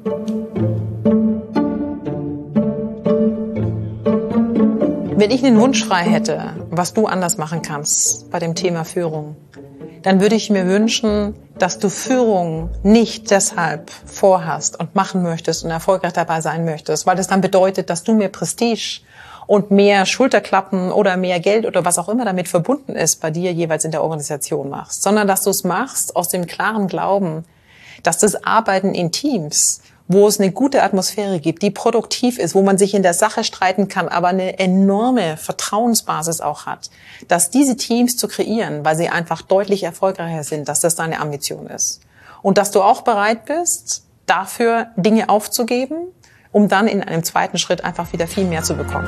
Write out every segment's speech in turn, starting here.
Wenn ich einen Wunsch frei hätte, was du anders machen kannst bei dem Thema Führung, dann würde ich mir wünschen, dass du Führung nicht deshalb vorhast und machen möchtest und erfolgreich dabei sein möchtest, weil das dann bedeutet, dass du mehr Prestige und mehr Schulterklappen oder mehr Geld oder was auch immer damit verbunden ist, bei dir jeweils in der Organisation machst, sondern dass du es machst aus dem klaren Glauben, dass das Arbeiten in Teams, wo es eine gute Atmosphäre gibt, die produktiv ist, wo man sich in der Sache streiten kann, aber eine enorme Vertrauensbasis auch hat, dass diese Teams zu kreieren, weil sie einfach deutlich erfolgreicher sind, dass das deine Ambition ist. Und dass du auch bereit bist, dafür Dinge aufzugeben, um dann in einem zweiten Schritt einfach wieder viel mehr zu bekommen.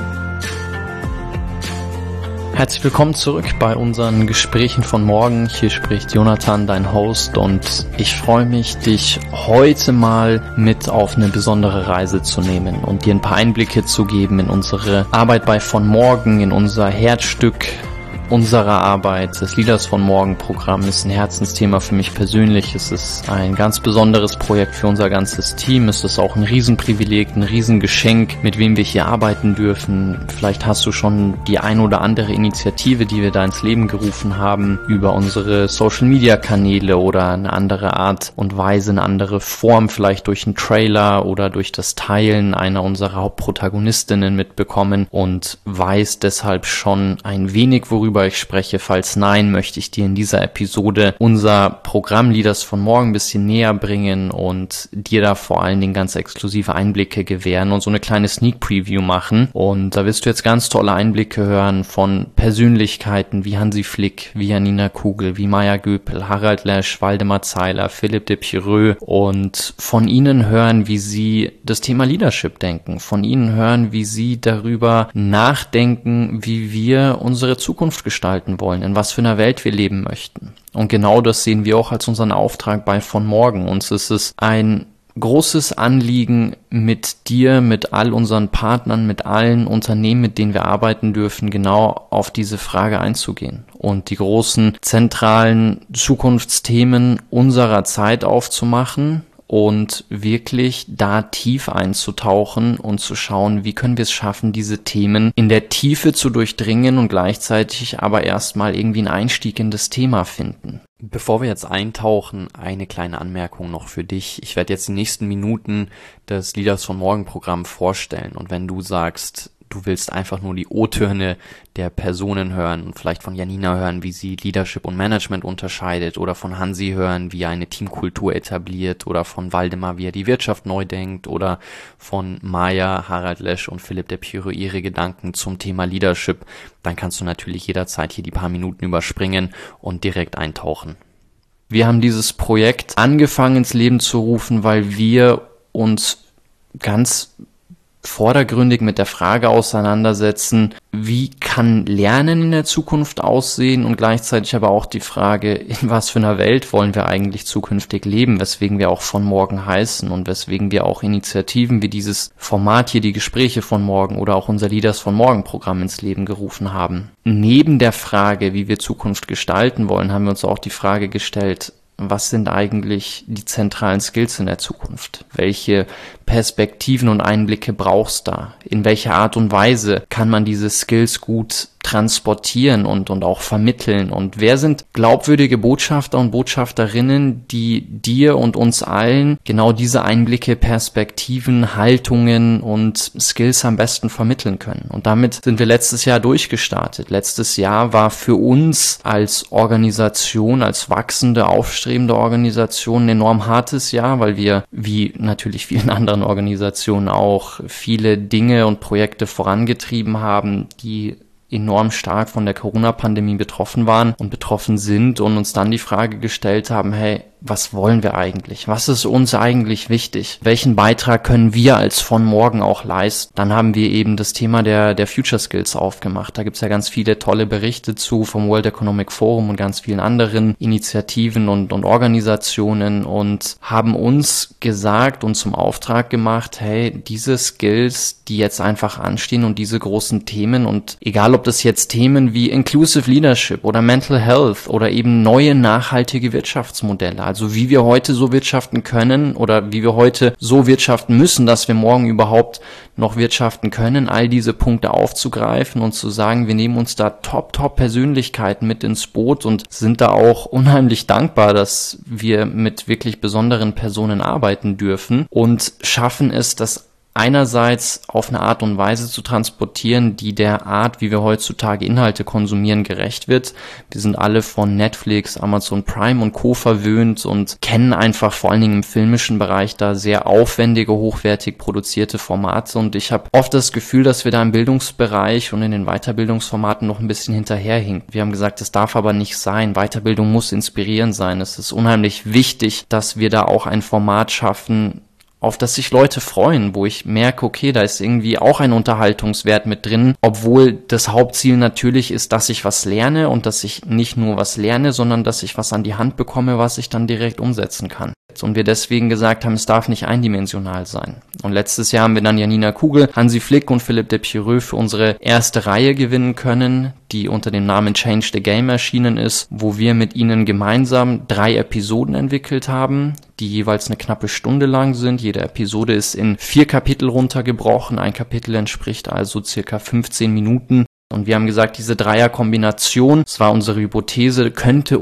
Herzlich willkommen zurück bei unseren Gesprächen von morgen. Hier spricht Jonathan, dein Host, und ich freue mich, dich heute mal mit auf eine besondere Reise zu nehmen und dir ein paar Einblicke zu geben in unsere Arbeit bei von morgen, in unser Herzstück unserer Arbeit. Das Leaders von Morgen Programm ist ein Herzensthema für mich persönlich. Es ist ein ganz besonderes Projekt für unser ganzes Team. Es ist auch ein Riesenprivileg, ein Riesengeschenk, mit wem wir hier arbeiten dürfen. Vielleicht hast du schon die ein oder andere Initiative, die wir da ins Leben gerufen haben, über unsere Social-Media-Kanäle oder eine andere Art und Weise, eine andere Form, vielleicht durch einen Trailer oder durch das Teilen einer unserer Hauptprotagonistinnen mitbekommen und weiß deshalb schon ein wenig, worüber ich spreche. Falls nein, möchte ich dir in dieser Episode unser Programm Leaders von morgen ein bisschen näher bringen und dir da vor allen Dingen ganz exklusive Einblicke gewähren und so eine kleine Sneak Preview machen. Und da wirst du jetzt ganz tolle Einblicke hören von Persönlichkeiten wie Hansi Flick, wie Janina Kugel, wie Maya Göpel, Harald Lesch, Waldemar Zeiler, Philipp de Pireux, und von ihnen hören, wie sie das Thema Leadership denken, von ihnen hören, wie sie darüber nachdenken, wie wir unsere Zukunft gestalten wollen, in was für einer Welt wir leben möchten. Und genau das sehen wir auch als unseren Auftrag bei von morgen. Uns ist es ein großes Anliegen, mit dir, mit all unseren Partnern, mit allen Unternehmen, mit denen wir arbeiten dürfen, genau auf diese Frage einzugehen und die großen zentralen Zukunftsthemen unserer Zeit aufzumachen und wirklich da tief einzutauchen und zu schauen, wie können wir es schaffen, diese Themen in der Tiefe zu durchdringen und gleichzeitig aber erstmal irgendwie einen Einstieg in das Thema finden. Bevor wir jetzt eintauchen, eine kleine Anmerkung noch für dich. Ich werde jetzt die nächsten Minuten das Leaders von Morgen Programm vorstellen, und wenn du sagst, du willst einfach nur die O-Töne der Personen hören und vielleicht von Janina hören, wie sie Leadership und Management unterscheidet, oder von Hansi hören, wie er eine Teamkultur etabliert, oder von Waldemar, wie er die Wirtschaft neu denkt, oder von Maya, Harald Lesch und Philipp de Pireux ihre Gedanken zum Thema Leadership, dann kannst du natürlich jederzeit hier die paar Minuten überspringen und direkt eintauchen. Wir haben dieses Projekt angefangen ins Leben zu rufen, weil wir uns ganz vordergründig mit der Frage auseinandersetzen, wie kann Lernen in der Zukunft aussehen, und gleichzeitig aber auch die Frage, in was für einer Welt wollen wir eigentlich zukünftig leben, weswegen wir auch von morgen heißen und weswegen wir auch Initiativen wie dieses Format hier, die Gespräche von morgen, oder auch unser Leaders von morgen Programm ins Leben gerufen haben. Neben der Frage, wie wir Zukunft gestalten wollen, haben wir uns auch die Frage gestellt, was sind eigentlich die zentralen Skills in der Zukunft? Welche Perspektiven und Einblicke brauchst du da? In welcher Art und Weise kann man diese Skills gut transportieren und auch vermitteln? Und wer sind glaubwürdige Botschafter und Botschafterinnen, die dir und uns allen genau diese Einblicke, Perspektiven, Haltungen und Skills am besten vermitteln können? Und damit sind wir letztes Jahr durchgestartet. Letztes Jahr war für uns als Organisation, als wachsende, aufstrebende Organisation ein enorm hartes Jahr, weil wir, wie natürlich vielen anderen Organisationen auch, viele Dinge und Projekte vorangetrieben haben, die enorm stark von der Corona-Pandemie betroffen waren und betroffen sind, und uns dann die Frage gestellt haben, hey, was wollen wir eigentlich? Was ist uns eigentlich wichtig? Welchen Beitrag können wir als von morgen auch leisten? Dann haben wir eben das Thema der Future Skills aufgemacht. Da gibt's ja ganz viele tolle Berichte zu vom World Economic Forum und ganz vielen anderen Initiativen und Organisationen, und haben uns gesagt und zum Auftrag gemacht, hey, diese Skills, die jetzt einfach anstehen und diese großen Themen, und egal ob das jetzt Themen wie Inclusive Leadership oder Mental Health oder eben neue nachhaltige Wirtschaftsmodelle, Also wie wir heute so wirtschaften können oder wie wir heute so wirtschaften müssen, dass wir morgen überhaupt noch wirtschaften können, all diese Punkte aufzugreifen und zu sagen, wir nehmen uns da Top-Persönlichkeiten mit ins Boot und sind da auch unheimlich dankbar, dass wir mit wirklich besonderen Personen arbeiten dürfen und schaffen es, das einerseits auf eine Art und Weise zu transportieren, die der Art, wie wir heutzutage Inhalte konsumieren, gerecht wird. Wir sind alle von Netflix, Amazon Prime und Co. verwöhnt und kennen einfach vor allen Dingen im filmischen Bereich da sehr aufwendige, hochwertig produzierte Formate. Und ich habe oft das Gefühl, dass wir da im Bildungsbereich und in den Weiterbildungsformaten noch ein bisschen hinterherhinken. Wir haben gesagt, das darf aber nicht sein. Weiterbildung muss inspirierend sein. Es ist unheimlich wichtig, dass wir da auch ein Format schaffen, auf das sich Leute freuen, wo ich merke, okay, da ist irgendwie auch ein Unterhaltungswert mit drin, obwohl das Hauptziel natürlich ist, dass ich was lerne und dass ich nicht nur was lerne, sondern dass ich was an die Hand bekomme, was ich dann direkt umsetzen kann. Und wir deswegen gesagt haben, es darf nicht eindimensional sein. Und letztes Jahr haben wir dann Janina Kugel, Hansi Flick und Philipp de Pierreux für unsere erste Reihe gewinnen können, die unter dem Namen Change the Game erschienen ist, wo wir mit ihnen gemeinsam 3 Episoden entwickelt haben, die jeweils eine knappe Stunde lang sind. Jede Episode ist in 4 Kapitel runtergebrochen. Ein Kapitel entspricht also circa 15 Minuten. Und wir haben gesagt, diese Dreierkombination, das war unsere Hypothese, könnte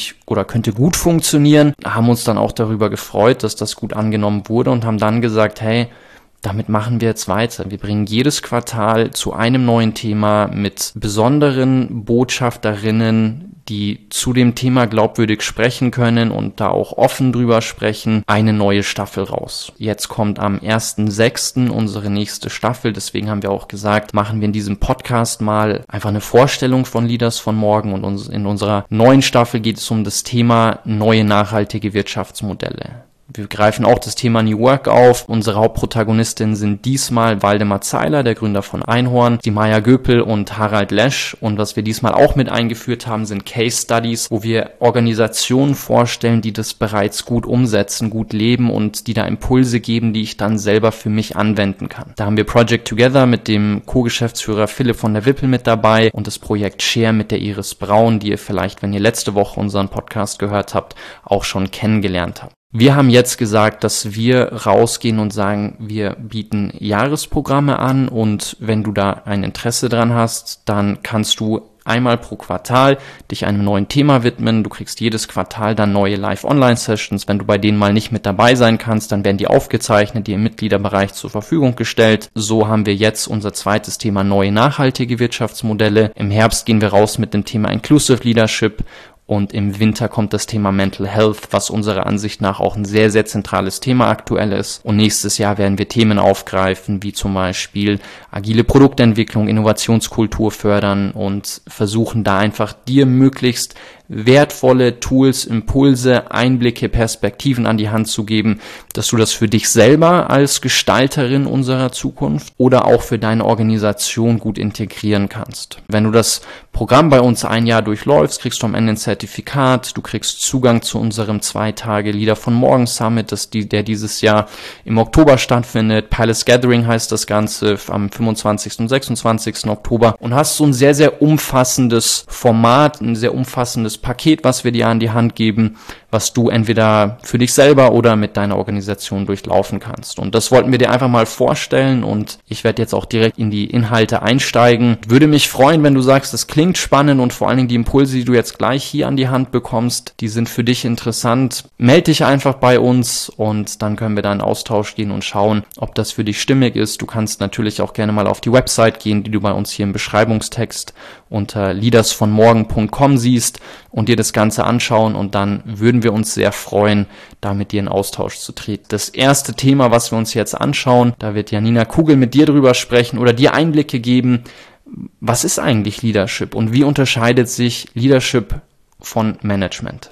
gut funktionieren, haben uns dann auch darüber gefreut, dass das gut angenommen wurde und haben dann gesagt, hey, damit machen wir jetzt weiter. Wir bringen jedes Quartal zu einem neuen Thema mit besonderen Botschafterinnen, die zu dem Thema glaubwürdig sprechen können und da auch offen drüber sprechen, eine neue Staffel raus. Jetzt kommt am 1.6. unsere nächste Staffel, deswegen haben wir auch gesagt, machen wir in diesem Podcast mal einfach eine Vorstellung von Leaders von morgen und in unserer neuen Staffel geht es um das Thema neue nachhaltige Wirtschaftsmodelle. Wir greifen auch das Thema New Work auf. Unsere Hauptprotagonistinnen sind diesmal Waldemar Zeiler, der Gründer von Einhorn, die Maya Göpel und Harald Lesch. Und was wir diesmal auch mit eingeführt haben, sind Case Studies, wo wir Organisationen vorstellen, die das bereits gut umsetzen, gut leben und die da Impulse geben, die ich dann selber für mich anwenden kann. Da haben wir Project Together mit dem Co-Geschäftsführer Philipp von der Wippel mit dabei und das Projekt Share mit der Iris Braun, die ihr vielleicht, wenn ihr letzte Woche unseren Podcast gehört habt, auch schon kennengelernt habt. Wir haben jetzt gesagt, dass wir rausgehen und sagen, wir bieten Jahresprogramme an und wenn du da ein Interesse dran hast, dann kannst du einmal pro Quartal dich einem neuen Thema widmen. Du kriegst jedes Quartal dann neue Live-Online-Sessions. Wenn du bei denen mal nicht mit dabei sein kannst, dann werden die aufgezeichnet, dir im Mitgliederbereich zur Verfügung gestellt. So haben wir jetzt unser zweites Thema neue nachhaltige Wirtschaftsmodelle. Im Herbst gehen wir raus mit dem Thema Inclusive Leadership. Und im Winter kommt das Thema Mental Health, was unserer Ansicht nach auch ein sehr, sehr zentrales Thema aktuell ist. Und nächstes Jahr werden wir Themen aufgreifen, wie zum Beispiel agile Produktentwicklung, Innovationskultur fördern und versuchen da einfach dir möglichst wertvolle Tools, Impulse, Einblicke, Perspektiven an die Hand zu geben, dass du das für dich selber als Gestalterin unserer Zukunft oder auch für deine Organisation gut integrieren kannst. Wenn du das Programm bei uns ein Jahr durchläufst, kriegst du am Ende ein Zertifikat, du kriegst Zugang zu unserem 2-Tage Leader von Morgen Summit, der dieses Jahr im Oktober stattfindet. Palace Gathering heißt das Ganze am 25. und 26. Oktober und hast so ein sehr, sehr umfassendes Format, ein sehr umfassendes Paket, was wir dir an die Hand geben, was du entweder für dich selber oder mit deiner Organisation durchlaufen kannst. Und das wollten wir dir einfach mal vorstellen und ich werde jetzt auch direkt in die Inhalte einsteigen. Würde mich freuen, wenn du sagst, das klingt spannend und vor allen Dingen die Impulse, die du jetzt gleich hier an die Hand bekommst, die sind für dich interessant. Meld dich einfach bei uns und dann können wir da in Austausch gehen und schauen, ob das für dich stimmig ist. Du kannst natürlich auch gerne mal auf die Website gehen, die du bei uns hier im Beschreibungstext unter leadersvonmorgen.com siehst und dir das Ganze anschauen und dann würden wir uns sehr freuen, da mit dir in Austausch zu treten. Das erste Thema, was wir uns jetzt anschauen, da wird Janina Kugel mit dir drüber sprechen oder dir Einblicke geben, was ist eigentlich Leadership und wie unterscheidet sich Leadership von Management?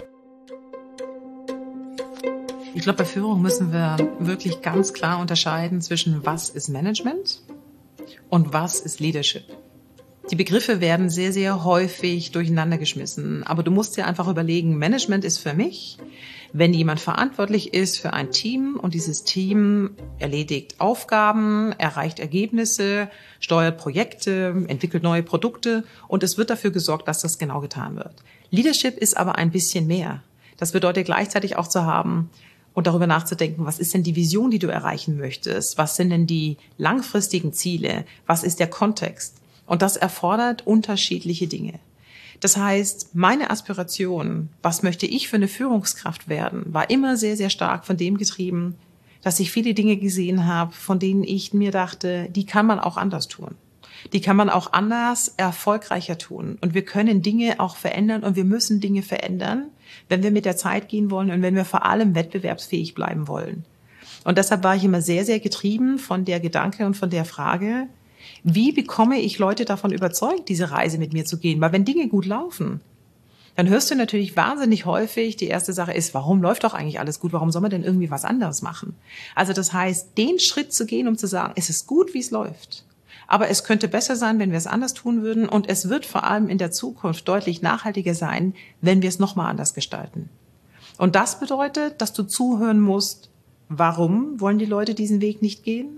Ich glaube, bei Führung müssen wir wirklich ganz klar unterscheiden zwischen was ist Management und was ist Leadership. Die Begriffe werden sehr, sehr häufig durcheinander geschmissen. Aber du musst dir einfach überlegen, Management ist für mich, wenn jemand verantwortlich ist für ein Team und dieses Team erledigt Aufgaben, erreicht Ergebnisse, steuert Projekte, entwickelt neue Produkte und es wird dafür gesorgt, dass das genau getan wird. Leadership ist aber ein bisschen mehr. Das bedeutet gleichzeitig auch zu haben und darüber nachzudenken, was ist denn die Vision, die du erreichen möchtest? Was sind denn die langfristigen Ziele? Was ist der Kontext? Und das erfordert unterschiedliche Dinge. Das heißt, meine Aspiration, was möchte ich für eine Führungskraft werden, war immer sehr, sehr stark von dem getrieben, dass ich viele Dinge gesehen habe, von denen ich mir dachte, die kann man auch anders tun. Die kann man auch anders erfolgreicher tun. Und wir können Dinge auch verändern und wir müssen Dinge verändern, wenn wir mit der Zeit gehen wollen und wenn wir vor allem wettbewerbsfähig bleiben wollen. Und deshalb war ich immer sehr, sehr getrieben von der Gedanke und von der Frage, wie bekomme ich Leute davon überzeugt, diese Reise mit mir zu gehen? Weil wenn Dinge gut laufen, dann hörst du natürlich wahnsinnig häufig, die erste Sache ist, warum läuft doch eigentlich alles gut? Warum soll man denn irgendwie was anderes machen? Also das heißt, den Schritt zu gehen, um zu sagen, es ist gut, wie es läuft. Aber es könnte besser sein, wenn wir es anders tun würden. Und es wird vor allem in der Zukunft deutlich nachhaltiger sein, wenn wir es nochmal anders gestalten. Und das bedeutet, dass du zuhören musst, warum wollen die Leute diesen Weg nicht gehen?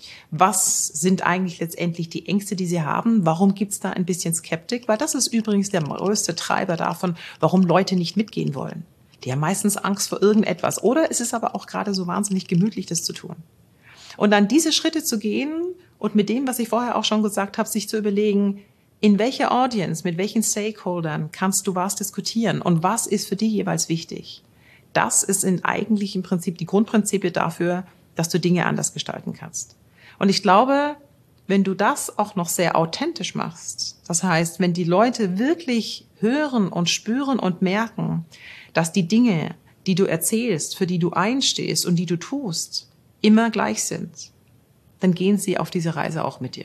Was sind eigentlich letztendlich die Ängste, die sie haben? Warum gibt's da ein bisschen Skeptik? Weil das ist übrigens der größte Treiber davon, warum Leute nicht mitgehen wollen. Die haben meistens Angst vor irgendetwas. Oder es ist aber auch gerade so wahnsinnig gemütlich, das zu tun. Und dann diese Schritte zu gehen und mit dem, was ich vorher auch schon gesagt habe, sich zu überlegen, in welcher Audience, mit welchen Stakeholdern kannst du was diskutieren und was ist für die jeweils wichtig. Das ist eigentlich im Prinzip die Grundprinzipien dafür, dass du Dinge anders gestalten kannst. Und ich glaube, wenn du das auch noch sehr authentisch machst, das heißt, wenn die Leute wirklich hören und spüren und merken, dass die Dinge, die du erzählst, für die du einstehst und die du tust, immer gleich sind, dann gehen sie auf diese Reise auch mit dir.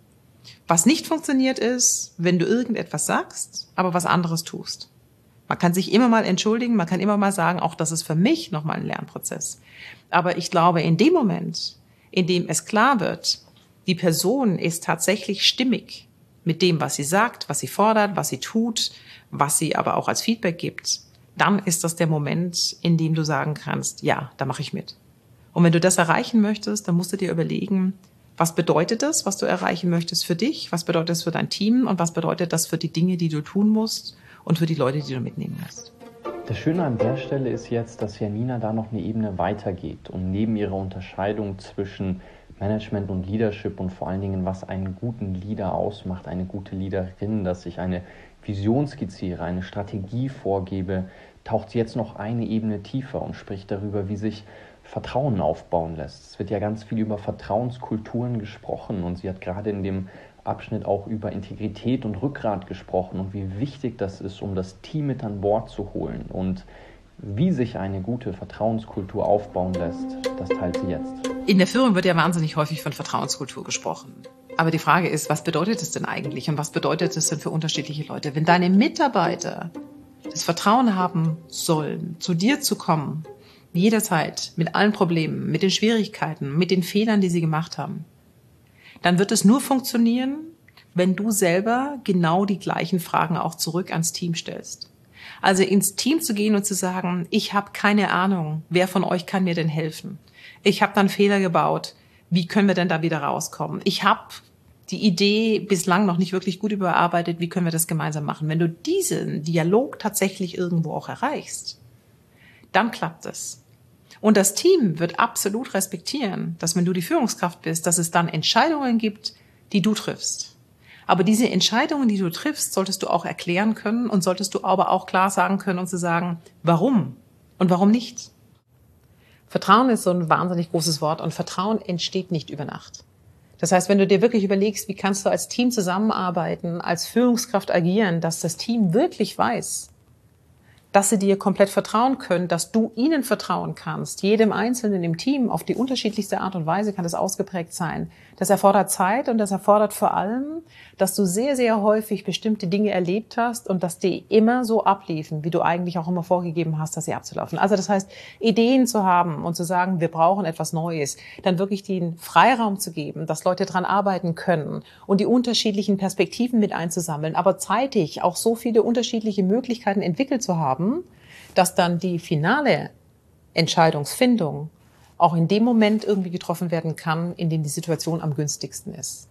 Was nicht funktioniert ist, wenn du irgendetwas sagst, aber was anderes tust. Man kann sich immer mal entschuldigen, man kann immer mal sagen, auch das ist für mich nochmal ein Lernprozess. Aber ich glaube, in dem Moment, in dem es klar wird, die Person ist tatsächlich stimmig mit dem, was sie sagt, was sie fordert, was sie tut, was sie aber auch als Feedback gibt, dann ist das der Moment, in dem du sagen kannst, ja, da mache ich mit. Und wenn du das erreichen möchtest, dann musst du dir überlegen, was bedeutet das, was du erreichen möchtest für dich, was bedeutet das für dein Team und was bedeutet das für die Dinge, die du tun musst und für die Leute, die du mitnehmen musst. Das Schöne an der Stelle ist jetzt, dass Janina da noch eine Ebene weitergeht und neben ihrer Unterscheidung zwischen Management und Leadership und vor allen Dingen, was einen guten Leader ausmacht, eine gute Leaderin, dass ich eine Vision skizziere, eine Strategie vorgebe, taucht sie jetzt noch eine Ebene tiefer und spricht darüber, wie sich Vertrauen aufbauen lässt. Es wird ja ganz viel über Vertrauenskulturen gesprochen und sie hat gerade in dem Abschnitt auch über Integrität und Rückgrat gesprochen und wie wichtig das ist, um das Team mit an Bord zu holen und wie sich eine gute Vertrauenskultur aufbauen lässt, das teilt sie jetzt. In der Führung wird ja wahnsinnig häufig von Vertrauenskultur gesprochen. Aber die Frage ist, was bedeutet es denn eigentlich und was bedeutet es denn für unterschiedliche Leute? Wenn deine Mitarbeiter das Vertrauen haben sollen, zu dir zu kommen, jederzeit, mit allen Problemen, mit den Schwierigkeiten, mit den Fehlern, die sie gemacht haben, dann wird es nur funktionieren, wenn du selber genau die gleichen Fragen auch zurück ans Team stellst. Also ins Team zu gehen und zu sagen, ich habe keine Ahnung, wer von euch kann mir denn helfen? Ich habe dann Fehler gebaut, wie können wir denn da wieder rauskommen? Ich habe die Idee bislang noch nicht wirklich gut überarbeitet, wie können wir das gemeinsam machen? Wenn du diesen Dialog tatsächlich irgendwo auch erreichst, dann klappt es. Und das Team wird absolut respektieren, dass wenn du die Führungskraft bist, dass es dann Entscheidungen gibt, die du triffst. Aber diese Entscheidungen, die du triffst, solltest du auch erklären können und solltest du aber auch klar sagen können und zu sagen, warum und warum nicht. Vertrauen ist so ein wahnsinnig großes Wort und Vertrauen entsteht nicht über Nacht. Das heißt, wenn du dir wirklich überlegst, wie kannst du als Team zusammenarbeiten, als Führungskraft agieren, dass das Team wirklich weiß, dass sie dir komplett vertrauen können, dass du ihnen vertrauen kannst. Jedem Einzelnen im Team auf die unterschiedlichste Art und Weise kann das ausgeprägt sein. Das erfordert Zeit und das erfordert vor allem, dass du sehr, sehr häufig bestimmte Dinge erlebt hast und dass die immer so abliefen, wie du eigentlich auch immer vorgegeben hast, dass sie abzulaufen. Also das heißt, Ideen zu haben und zu sagen, wir brauchen etwas Neues, dann wirklich den Freiraum zu geben, dass Leute dran arbeiten können und die unterschiedlichen Perspektiven mit einzusammeln, aber zeitig auch so viele unterschiedliche Möglichkeiten entwickelt zu haben, dass dann die finale Entscheidungsfindung auch in dem Moment irgendwie getroffen werden kann, in dem die Situation am günstigsten ist.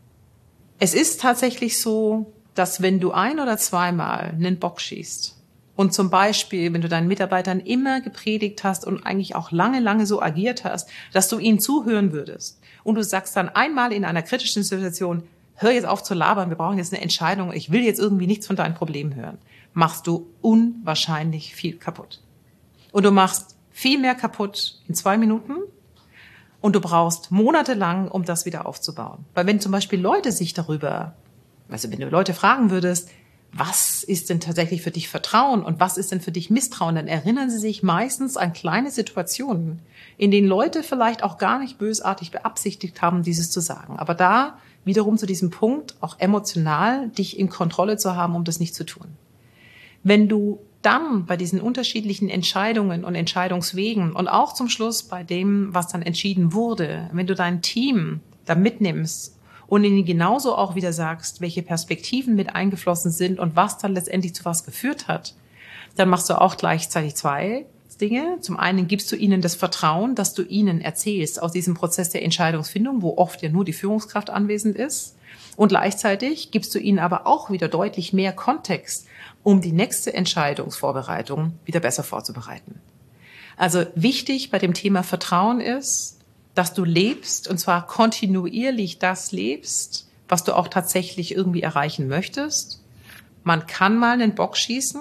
Es ist tatsächlich so, dass wenn du ein- oder zweimal einen Bock schießt Und zum Beispiel, wenn du deinen Mitarbeitern immer gepredigt hast und eigentlich auch lange, lange so agiert hast, dass du ihnen zuhören würdest und du sagst dann einmal in einer kritischen Situation, hör jetzt auf zu labern, wir brauchen jetzt eine Entscheidung, ich will jetzt irgendwie nichts von deinen Problemen hören, machst du unwahrscheinlich viel kaputt. Und du machst viel mehr kaputt in 2 Minuten und du brauchst monatelang, um das wieder aufzubauen. Weil wenn zum Beispiel Leute sich darüber, also wenn du Leute fragen würdest, was ist denn tatsächlich für dich Vertrauen und was ist denn für dich Misstrauen, dann erinnern sie sich meistens an kleine Situationen, in denen Leute vielleicht auch gar nicht bösartig beabsichtigt haben, dieses zu sagen. Aber da wiederum zu diesem Punkt, auch emotional, dich in Kontrolle zu haben, um das nicht zu tun. Wenn du dann bei diesen unterschiedlichen Entscheidungen und Entscheidungswegen und auch zum Schluss bei dem, was dann entschieden wurde, wenn du dein Team da mitnimmst und ihnen genauso auch wieder sagst, welche Perspektiven mit eingeflossen sind und was dann letztendlich zu was geführt hat, dann machst du auch gleichzeitig 2 Dinge. Zum einen gibst du ihnen das Vertrauen, dass du ihnen erzählst aus diesem Prozess der Entscheidungsfindung, wo oft ja nur die Führungskraft anwesend ist. Und gleichzeitig gibst du ihnen aber auch wieder deutlich mehr Kontext, um die nächste Entscheidungsvorbereitung wieder besser vorzubereiten. Also wichtig bei dem Thema Vertrauen ist, dass du lebst, und zwar kontinuierlich das lebst, was du auch tatsächlich irgendwie erreichen möchtest. Man kann mal einen Bock schießen,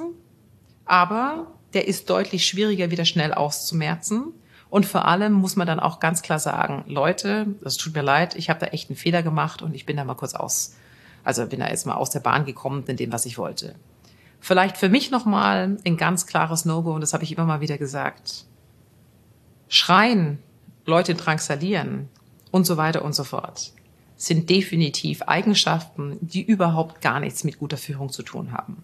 aber der ist deutlich schwieriger, wieder schnell auszumerzen. Und vor allem muss man dann auch ganz klar sagen, Leute, es tut mir leid, ich habe da echt einen Fehler gemacht und ich bin da mal kurz bin da jetzt mal aus der Bahn gekommen in dem, was ich wollte. Vielleicht für mich nochmal ein ganz klares No-Go, und das habe ich immer mal wieder gesagt. Schreien, Leute drangsalieren und so weiter und so fort sind definitiv Eigenschaften, die überhaupt gar nichts mit guter Führung zu tun haben.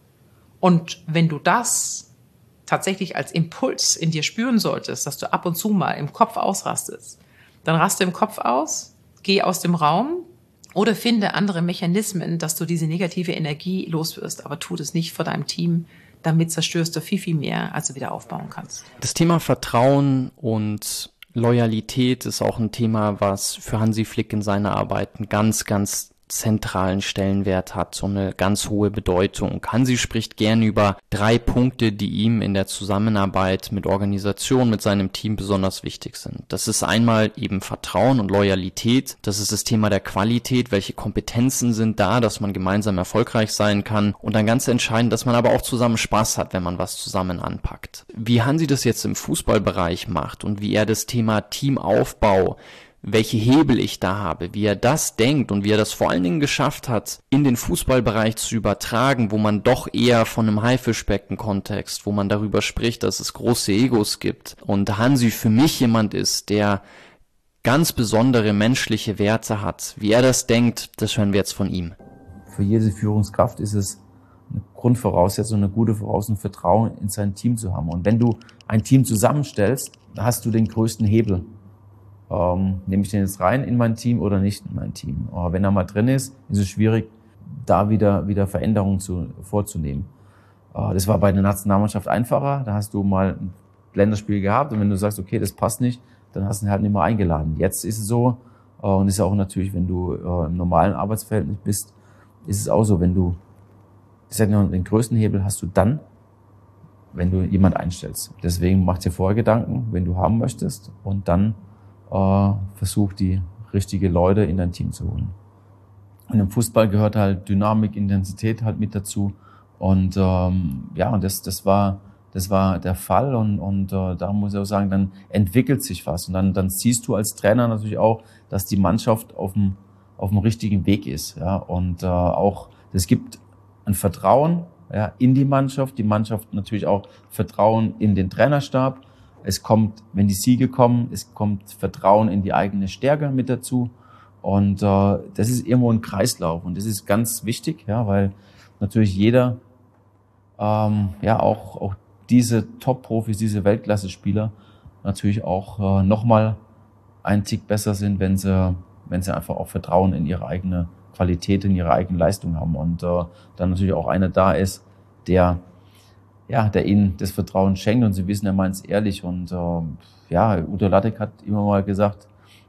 Und wenn du das tatsächlich als Impuls in dir spüren solltest, dass du ab und zu mal im Kopf ausrastest, dann raste im Kopf aus, geh aus dem Raum oder finde andere Mechanismen, dass du diese negative Energie loswirst. Aber tu das nicht vor deinem Team, damit zerstörst du viel, viel mehr, als du wieder aufbauen kannst. Das Thema Vertrauen und Loyalität ist auch ein Thema, was für Hansi Flick in seiner Arbeit einen ganz, ganz zentralen Stellenwert hat, so eine ganz hohe Bedeutung. Hansi spricht gern über 3 Punkte, die ihm in der Zusammenarbeit mit Organisation, mit seinem Team besonders wichtig sind. Das ist einmal eben Vertrauen und Loyalität. Das ist das Thema der Qualität. Welche Kompetenzen sind da, dass man gemeinsam erfolgreich sein kann? Und dann ganz entscheidend, dass man aber auch zusammen Spaß hat, wenn man was zusammen anpackt. Wie Hansi das jetzt im Fußballbereich macht und wie er das Thema Teamaufbau, welche Hebel ich da habe, wie er das denkt und wie er das vor allen Dingen geschafft hat, in den Fußballbereich zu übertragen, wo man doch eher von einem Haifischbecken-Kontext, wo man darüber spricht, dass es große Egos gibt. Und Hansi für mich jemand ist, der ganz besondere menschliche Werte hat. Wie er das denkt, das hören wir jetzt von ihm. Für jede Führungskraft ist es eine Grundvoraussetzung, eine gute Voraussetzung, Vertrauen in sein Team zu haben. Und wenn du ein Team zusammenstellst, hast du den größten Hebel. Nehme ich den jetzt rein in mein Team oder nicht in mein Team? Wenn er mal drin ist es schwierig, da wieder Veränderungen vorzunehmen. Das war bei der Nationalmannschaft einfacher. Da hast du mal ein Länderspiel gehabt und wenn du sagst, okay, das passt nicht, dann hast du ihn halt nicht mehr eingeladen. Jetzt ist es so, und ist auch natürlich, wenn du im normalen Arbeitsverhältnis bist, ist es auch so, wenn du, ich sag mal, den größten Hebel hast du dann, wenn du jemand einstellst. Deswegen mach dir vorher Gedanken, wenn du haben möchtest, und dann versuch die richtige Leute in dein Team zu holen. Und im Fußball gehört halt Dynamik, Intensität halt mit dazu. Und und das war der Fall. Und da muss ich auch sagen, dann entwickelt sich was. Und dann siehst du als Trainer natürlich auch, dass die Mannschaft auf dem richtigen Weg ist. Ja? Und auch es gibt ein Vertrauen, ja, in die Mannschaft natürlich auch Vertrauen in den Trainerstab. Es kommt, wenn die Siege kommen, es kommt Vertrauen in die eigene Stärke mit dazu. Und das ist irgendwo ein Kreislauf. Und das ist ganz wichtig, ja, weil natürlich jeder, auch diese Top-Profis, diese Weltklasse-Spieler natürlich auch nochmal einen Tick besser sind, wenn sie einfach auch Vertrauen in ihre eigene Qualität, in ihre eigene Leistung haben. Und dann natürlich auch einer da ist, der ihnen das Vertrauen schenkt, und sie wissen, er meint es ehrlich. Und Udo Lattek hat immer mal gesagt,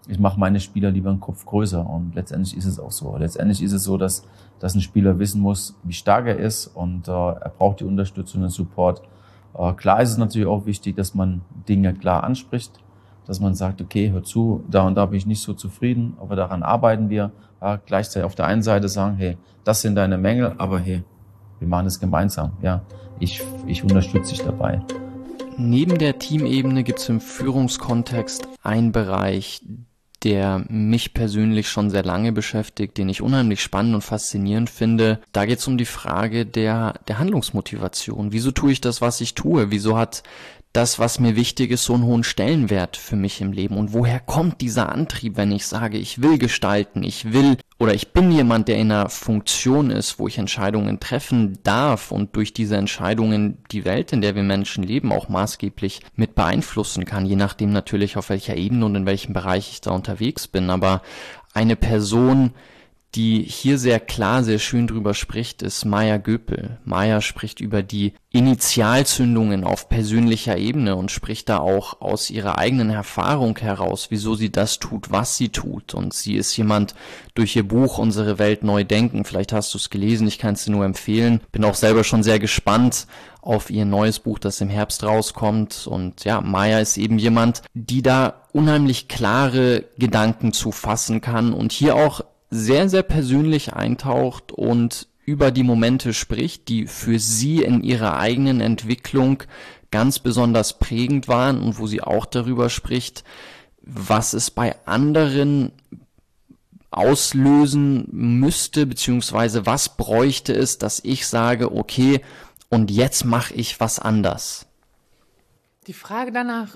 ich mache meine Spieler lieber einen Kopf größer und letztendlich ist es auch so. Letztendlich ist es so, dass ein Spieler wissen muss, wie stark er ist und er braucht die Unterstützung und den Support. Klar ist es natürlich auch wichtig, dass man Dinge klar anspricht, dass man sagt, okay, hör zu, da und da bin ich nicht so zufrieden, aber daran arbeiten wir. Ja, gleichzeitig auf der einen Seite sagen, hey, das sind deine Mängel, aber hey, wir machen es gemeinsam. Ja, ich unterstütze dich dabei. Neben der Teamebene gibt es im Führungskontext einen Bereich, der mich persönlich schon sehr lange beschäftigt, den ich unheimlich spannend und faszinierend finde. Da geht es um die Frage der Handlungsmotivation. Wieso tue ich das, was ich tue? Wieso hat das, was mir wichtig ist, so einen hohen Stellenwert für mich im Leben? Und woher kommt dieser Antrieb, wenn ich sage, ich will gestalten, ich bin jemand, der in einer Funktion ist, wo ich Entscheidungen treffen darf und durch diese Entscheidungen die Welt, in der wir Menschen leben, auch maßgeblich mit beeinflussen kann, je nachdem natürlich, auf welcher Ebene und in welchem Bereich ich da unterwegs bin. Aber eine Person, die hier sehr klar, sehr schön drüber spricht, ist Maya Göpel. Maya spricht über die Initialzündungen auf persönlicher Ebene und spricht da auch aus ihrer eigenen Erfahrung heraus, wieso sie das tut, was sie tut. Und sie ist jemand durch ihr Buch Unsere Welt neu denken. Vielleicht hast du es gelesen, ich kann es dir nur empfehlen. Bin auch selber schon sehr gespannt auf ihr neues Buch, das im Herbst rauskommt. Und ja, Maya ist eben jemand, die da unheimlich klare Gedanken zu fassen kann und hier auch sehr, sehr persönlich eintaucht und über die Momente spricht, die für sie in ihrer eigenen Entwicklung ganz besonders prägend waren und wo sie auch darüber spricht, was es bei anderen auslösen müsste, beziehungsweise was bräuchte es, dass ich sage, okay, und jetzt mache ich was anders. Die Frage danach,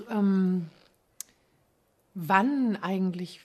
wann eigentlich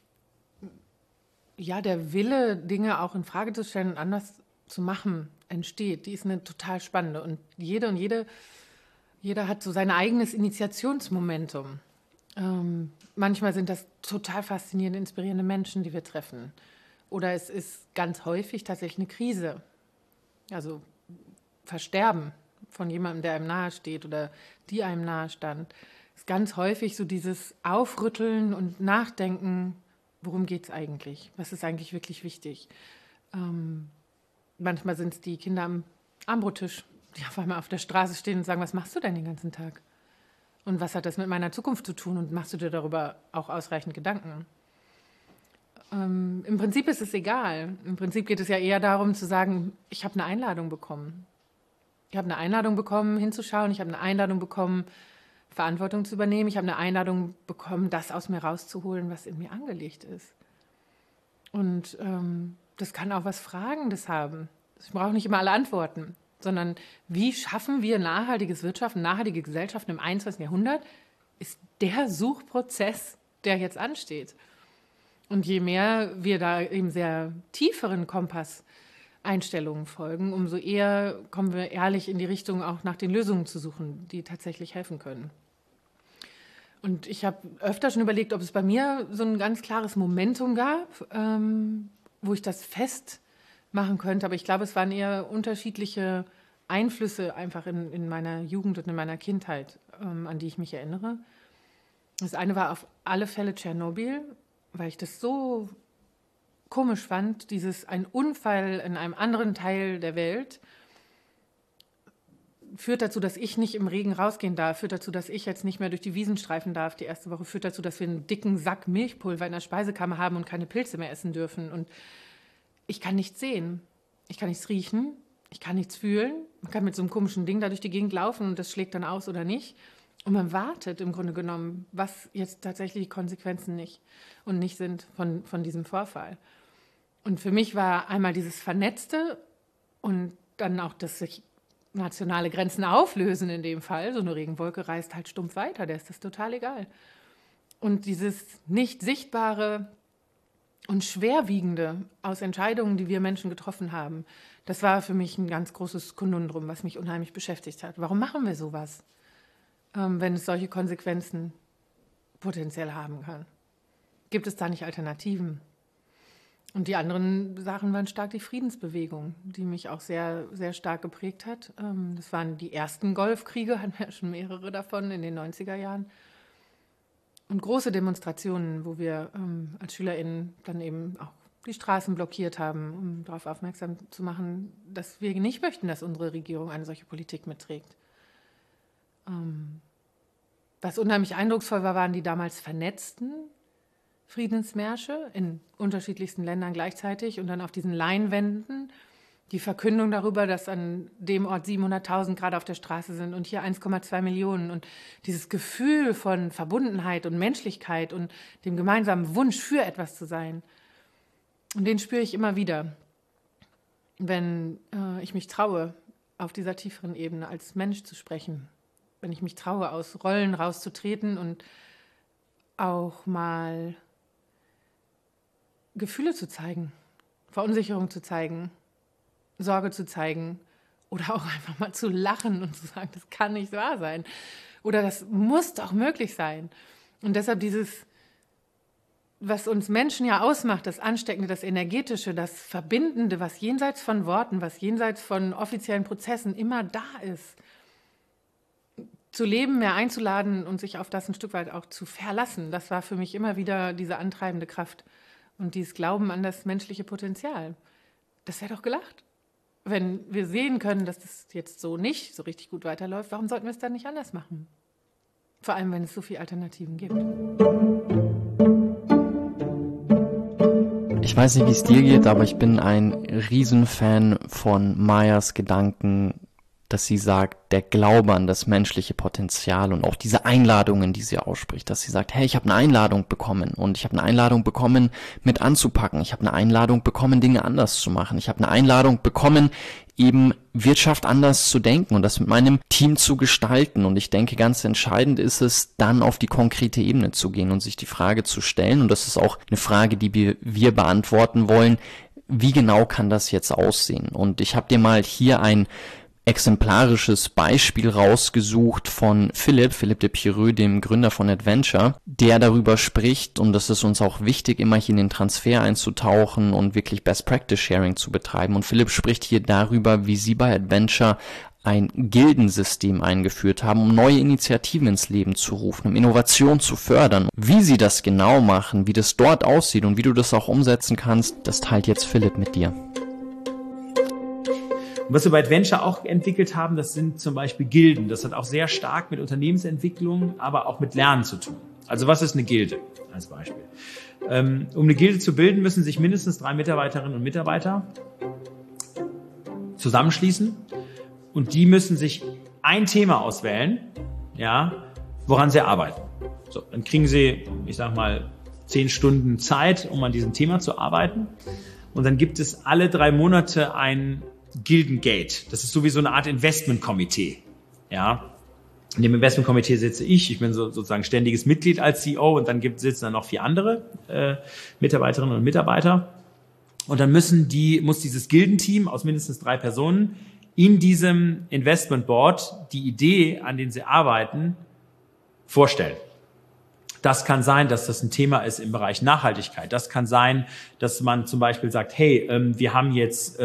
der Wille, Dinge auch in Frage zu stellen und anders zu machen, entsteht, die ist eine total spannende. Und jeder hat so sein eigenes Initiationsmomentum. Manchmal sind das total faszinierende, inspirierende Menschen, die wir treffen. Oder es ist ganz häufig tatsächlich eine Krise. Also Versterben von jemandem, der einem nahe steht oder die einem nahe stand. Es ist ganz häufig so dieses Aufrütteln und Nachdenken, worum geht es eigentlich? Was ist eigentlich wirklich wichtig? Manchmal sind es die Kinder am Armbrottisch, die auf einmal auf der Straße stehen und sagen, was machst du denn den ganzen Tag? Und was hat das mit meiner Zukunft zu tun? Und machst du dir darüber auch ausreichend Gedanken? Im Prinzip ist es egal. Im Prinzip geht es ja eher darum zu sagen, ich habe eine Einladung bekommen. Ich habe eine Einladung bekommen, hinzuschauen. Ich habe eine Einladung bekommen, Verantwortung zu übernehmen. Ich habe eine Einladung bekommen, das aus mir rauszuholen, was in mir angelegt ist. Und das kann auch was Fragendes haben. Ich brauche nicht immer alle Antworten, sondern wie schaffen wir nachhaltiges Wirtschaften, nachhaltige Gesellschaften im 21. Jahrhundert, ist der Suchprozess, der jetzt ansteht. Und je mehr wir da eben sehr tieferen Kompasseinstellungen folgen, umso eher kommen wir ehrlich in die Richtung, auch nach den Lösungen zu suchen, die tatsächlich helfen können. Und ich habe öfter schon überlegt, ob es bei mir so ein ganz klares Momentum gab, wo ich das festmachen könnte. Aber ich glaube, es waren eher unterschiedliche Einflüsse einfach in meiner Jugend und in meiner Kindheit, an die ich mich erinnere. Das eine war auf alle Fälle Tschernobyl, weil ich das so komisch fand, ein Unfall in einem anderen Teil der Welt führt dazu, dass ich nicht im Regen rausgehen darf, führt dazu, dass ich jetzt nicht mehr durch die Wiesen streifen darf die erste Woche, führt dazu, dass wir einen dicken Sack Milchpulver in der Speisekammer haben und keine Pilze mehr essen dürfen. Und ich kann nichts sehen, ich kann nichts riechen, ich kann nichts fühlen. Man kann mit so einem komischen Ding da durch die Gegend laufen und das schlägt dann aus oder nicht. Und man wartet im Grunde genommen, was jetzt tatsächlich die Konsequenzen nicht sind von diesem Vorfall. Und für mich war einmal dieses Vernetzte und dann auch das sich nationale Grenzen auflösen in dem Fall. So eine Regenwolke reißt halt stumpf weiter, der ist das total egal. Und dieses nicht sichtbare und schwerwiegende aus Entscheidungen, die wir Menschen getroffen haben, das war für mich ein ganz großes Konundrum, was mich unheimlich beschäftigt hat. Warum machen wir sowas, wenn es solche Konsequenzen potenziell haben kann? Gibt es da nicht Alternativen? Und die anderen Sachen waren stark die Friedensbewegung, die mich auch sehr, sehr stark geprägt hat. Das waren die ersten Golfkriege, hatten wir ja schon mehrere davon in den 90er Jahren. Und große Demonstrationen, wo wir als SchülerInnen dann eben auch die Straßen blockiert haben, um darauf aufmerksam zu machen, dass wir nicht möchten, dass unsere Regierung eine solche Politik mitträgt. Was unheimlich eindrucksvoll war, waren die damals vernetzten Friedensmärsche in unterschiedlichsten Ländern gleichzeitig und dann auf diesen Leinwänden die Verkündung darüber, dass an dem Ort 700.000 gerade auf der Straße sind und hier 1,2 Millionen. Und dieses Gefühl von Verbundenheit und Menschlichkeit und dem gemeinsamen Wunsch, für etwas zu sein. Und den spüre ich immer wieder, wenn ich mich traue, auf dieser tieferen Ebene als Mensch zu sprechen. Wenn ich mich traue, aus Rollen rauszutreten und auch mal Gefühle zu zeigen, Verunsicherung zu zeigen, Sorge zu zeigen oder auch einfach mal zu lachen und zu sagen, das kann nicht wahr sein oder das muss doch möglich sein. Und deshalb dieses, was uns Menschen ja ausmacht, das Ansteckende, das Energetische, das Verbindende, was jenseits von Worten, was jenseits von offiziellen Prozessen immer da ist, zu leben, mehr einzuladen und sich auf das ein Stück weit auch zu verlassen, das war für mich immer wieder diese antreibende Kraft und dieses Glauben an das menschliche Potenzial. Das wäre doch gelacht. Wenn wir sehen können, dass das jetzt so nicht so richtig gut weiterläuft, warum sollten wir es dann nicht anders machen? Vor allem, wenn es so viele Alternativen gibt. Ich weiß nicht, wie es dir geht, aber ich bin ein Riesenfan von Mayas Gedanken, dass sie sagt, der Glaube an das menschliche Potenzial und auch diese Einladungen, die sie ausspricht, dass sie sagt, hey, ich habe eine Einladung bekommen und ich habe eine Einladung bekommen, mit anzupacken. Ich habe eine Einladung bekommen, Dinge anders zu machen. Ich habe eine Einladung bekommen, eben Wirtschaft anders zu denken und das mit meinem Team zu gestalten. Und ich denke, ganz entscheidend ist es, dann auf die konkrete Ebene zu gehen und sich die Frage zu stellen. Und das ist auch eine Frage, die wir beantworten wollen. Wie genau kann das jetzt aussehen? Und ich habe dir mal hier ein exemplarisches Beispiel rausgesucht von Philipp de Pierreux, dem Gründer von Adventure, der darüber spricht, und das ist uns auch wichtig, immer hier in den Transfer einzutauchen und wirklich Best Practice Sharing zu betreiben. Und Philipp spricht hier darüber, wie sie bei Adventure ein Gildensystem eingeführt haben, um neue Initiativen ins Leben zu rufen, um Innovation zu fördern. Wie sie das genau machen, wie das dort aussieht und wie du das auch umsetzen kannst, das teilt jetzt Philipp mit dir. Und was wir bei Adventure auch entwickelt haben, das sind zum Beispiel Gilden. Das hat auch sehr stark mit Unternehmensentwicklung, aber auch mit Lernen zu tun. Also was ist eine Gilde als Beispiel? Um eine Gilde zu bilden, müssen sich mindestens 3 Mitarbeiterinnen und Mitarbeiter zusammenschließen und die müssen sich ein Thema auswählen, ja, woran sie arbeiten. So, dann kriegen sie, ich sag mal, 10 Stunden Zeit, um an diesem Thema zu arbeiten. Und dann gibt es alle 3 Monate ein Gildengate. Das ist sowieso eine Art Investmentkomitee. Ja. In dem Investmentkomitee sitze ich. Ich bin sozusagen ständiges Mitglied als CEO und dann sitzen da noch 4 andere Mitarbeiterinnen und Mitarbeiter. Und dann muss dieses Gildenteam aus mindestens 3 Personen in diesem Investment Board die Idee, an der sie arbeiten, vorstellen. Das kann sein, dass das ein Thema ist im Bereich Nachhaltigkeit. Das kann sein, dass man zum Beispiel sagt, hey, wir haben jetzt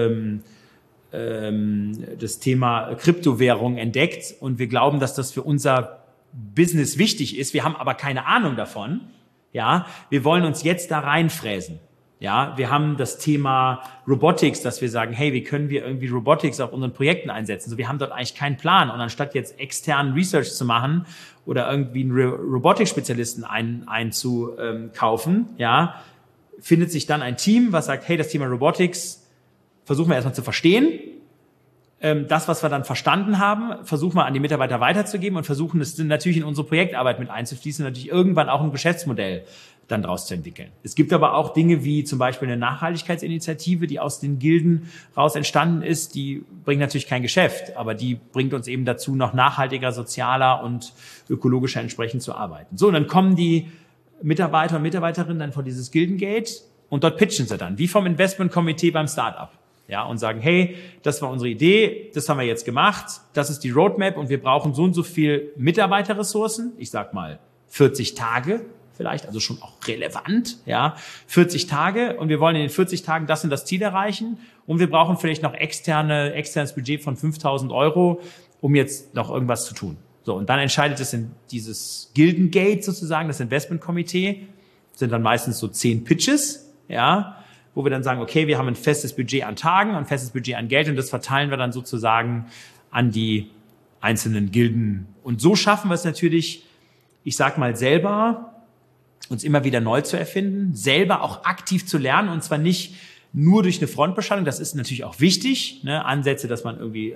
das Thema Kryptowährung entdeckt und wir glauben, dass das für unser Business wichtig ist. Wir haben aber keine Ahnung davon. Ja, wir wollen uns jetzt da reinfräsen. Ja, wir haben das Thema Robotics, dass wir sagen, hey, wie können wir irgendwie Robotics auf unseren Projekten einsetzen? So, wir haben dort eigentlich keinen Plan. Und anstatt jetzt externen Research zu machen oder irgendwie einen Robotics-Spezialisten einzukaufen, ja, findet sich dann ein Team, was sagt, hey, das Thema Robotics versuchen wir erstmal zu verstehen. Das, was wir dann verstanden haben, versuchen wir an die Mitarbeiter weiterzugeben und versuchen es natürlich in unsere Projektarbeit mit einzufließen und natürlich irgendwann auch ein Geschäftsmodell dann daraus zu entwickeln. Es gibt aber auch Dinge wie zum Beispiel eine Nachhaltigkeitsinitiative, die aus den Gilden raus entstanden ist. Die bringt natürlich kein Geschäft, aber die bringt uns eben dazu, noch nachhaltiger, sozialer und ökologischer entsprechend zu arbeiten. So, und dann kommen die Mitarbeiter und Mitarbeiterinnen dann vor dieses Gildengate und dort pitchen sie dann, wie vom Investmentkomitee beim Startup. Ja, und sagen, hey, das war unsere Idee, das haben wir jetzt gemacht, das ist die Roadmap und wir brauchen so und so viel Mitarbeiterressourcen, ich sag mal 40 Tage vielleicht, also schon auch relevant, ja, 40 Tage und wir wollen in den 40 Tagen das und das Ziel erreichen und wir brauchen vielleicht noch externes Budget von 5.000 €, um jetzt noch irgendwas zu tun. So, und dann entscheidet es in dieses Gildengate sozusagen, das Investmentkomitee, sind dann meistens so 10 Pitches, ja, wo wir dann sagen, okay, wir haben ein festes Budget an Tagen, ein festes Budget an Geld und das verteilen wir dann sozusagen an die einzelnen Gilden. Und so schaffen wir es natürlich, ich sag mal selber, uns immer wieder neu zu erfinden, selber auch aktiv zu lernen und zwar nicht nur durch eine Frontbeschallung, das ist natürlich auch wichtig, ne? Ansätze, dass man irgendwie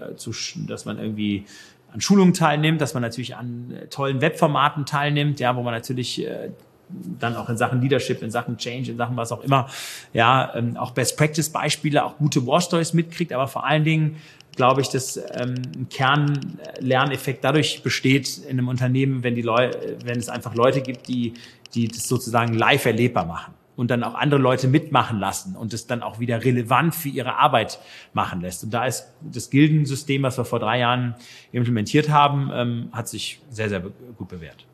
an Schulungen teilnimmt, dass man natürlich an tollen Webformaten teilnimmt, ja, wo man natürlich dann auch in Sachen Leadership, in Sachen Change, in Sachen was auch immer, ja, auch Best-Practice-Beispiele, auch gute War-Stories mitkriegt, aber vor allen Dingen glaube ich, dass ein Kernlerneffekt dadurch besteht in einem Unternehmen, wenn es einfach Leute gibt, die das sozusagen live erlebbar machen und dann auch andere Leute mitmachen lassen und es dann auch wieder relevant für ihre Arbeit machen lässt. Und da ist das Gildensystem, was wir vor 3 Jahren implementiert haben, hat sich sehr, sehr gut bewährt.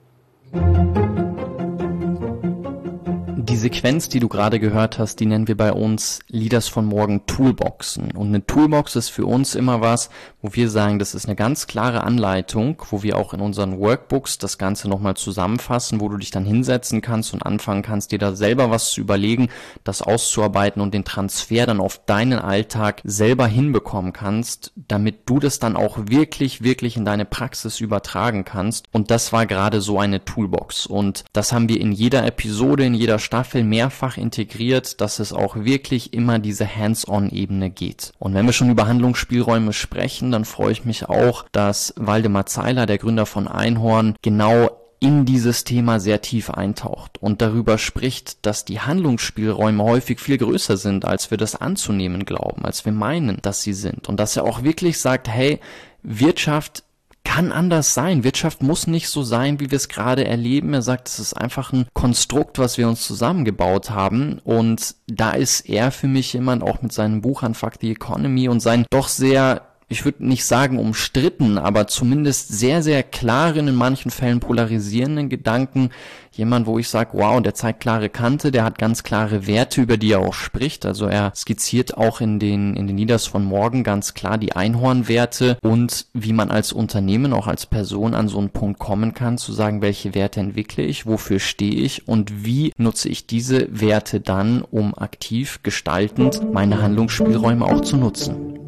Die Sequenz, die du gerade gehört hast, die nennen wir bei uns Leaders von morgen Toolboxen. Und eine Toolbox ist für uns immer was, wo wir sagen, das ist eine ganz klare Anleitung, wo wir auch in unseren Workbooks das Ganze nochmal zusammenfassen, wo du dich dann hinsetzen kannst und anfangen kannst, dir da selber was zu überlegen, das auszuarbeiten und den Transfer dann auf deinen Alltag selber hinbekommen kannst, damit du das dann auch wirklich, wirklich in deine Praxis übertragen kannst. Und das war gerade so eine Toolbox. Und das haben wir in jeder Episode, in jeder Staffel mehrfach integriert, dass es auch wirklich immer diese Hands-on-Ebene geht. Und wenn wir schon über Handlungsspielräume sprechen, dann freue ich mich auch, dass Waldemar Zeiler, der Gründer von Einhorn, genau in dieses Thema sehr tief eintaucht und darüber spricht, dass die Handlungsspielräume häufig viel größer sind, als wir das anzunehmen glauben, als wir meinen, dass sie sind. Und dass er auch wirklich sagt, hey, Wirtschaft kann anders sein. Wirtschaft muss nicht so sein, wie wir es gerade erleben. Er sagt, es ist einfach ein Konstrukt, was wir uns zusammengebaut haben. Und da ist er für mich jemand, auch mit seinem Buch Unfuck the Economy und seinen doch sehr, ich würde nicht sagen umstritten, aber zumindest sehr, sehr klaren, in manchen Fällen polarisierenden Gedanken. Jemand, wo ich sage, wow, der zeigt klare Kante, der hat ganz klare Werte, über die er auch spricht. Also er skizziert auch in den Leaders von morgen ganz klar die Einhornwerte und wie man als Unternehmen, auch als Person an so einen Punkt kommen kann, zu sagen, welche Werte entwickle ich, wofür stehe ich und wie nutze ich diese Werte dann, um aktiv gestaltend meine Handlungsspielräume auch zu nutzen.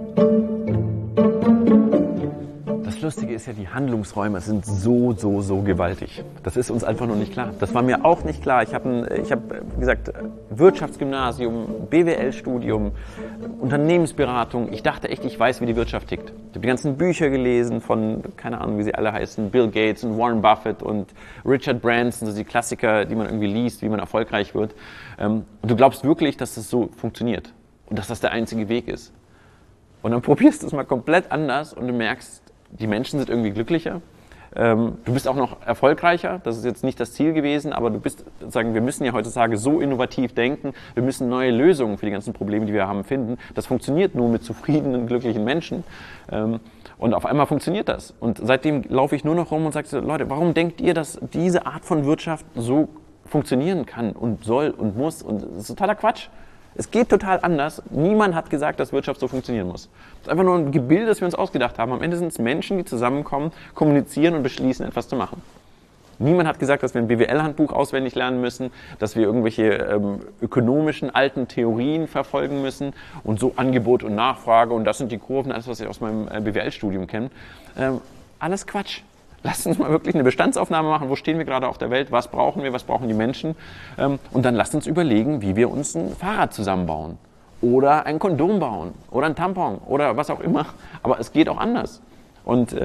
Das Lustige ist ja, die Handlungsräume sind so gewaltig. Das ist uns einfach noch nicht klar. Das war mir auch nicht klar. Ich habe, wie gesagt, Wirtschaftsgymnasium, BWL-Studium, Unternehmensberatung. Ich dachte echt, ich weiß, wie die Wirtschaft tickt. Ich habe die ganzen Bücher gelesen von, keine Ahnung, wie sie alle heißen, Bill Gates und Warren Buffett und Richard Branson, also die Klassiker, die man irgendwie liest, wie man erfolgreich wird. Und du glaubst wirklich, dass das so funktioniert und dass das der einzige Weg ist. Und dann probierst du es mal komplett anders und du merkst, die Menschen sind irgendwie glücklicher. Du bist auch noch erfolgreicher. Das ist jetzt nicht das Ziel gewesen, aber du bist, sagen, wir müssen ja heutzutage so innovativ denken. Wir müssen neue Lösungen für die ganzen Probleme, die wir haben, finden. Das funktioniert nur mit zufriedenen, glücklichen Menschen. Und auf einmal funktioniert das. Und seitdem laufe ich nur noch rum und sage, Leute, warum denkt ihr, dass diese Art von Wirtschaft so funktionieren kann und soll und muss? Und das ist totaler Quatsch. Es geht total anders. Niemand hat gesagt, dass Wirtschaft so funktionieren muss. Es ist einfach nur ein Gebilde, das wir uns ausgedacht haben. Am Ende sind es Menschen, die zusammenkommen, kommunizieren und beschließen, etwas zu machen. Niemand hat gesagt, dass wir ein BWL-Handbuch auswendig lernen müssen, dass wir irgendwelche ökonomischen alten Theorien verfolgen müssen und so Angebot und Nachfrage und das sind die Kurven, alles, was ich aus meinem BWL-Studium kenne. Alles Quatsch. Lasst uns mal wirklich eine Bestandsaufnahme machen, wo stehen wir gerade auf der Welt, was brauchen wir, was brauchen die Menschen und dann lasst uns überlegen, wie wir uns ein Fahrrad zusammenbauen oder ein Kondom bauen oder ein Tampon oder was auch immer, aber es geht auch anders und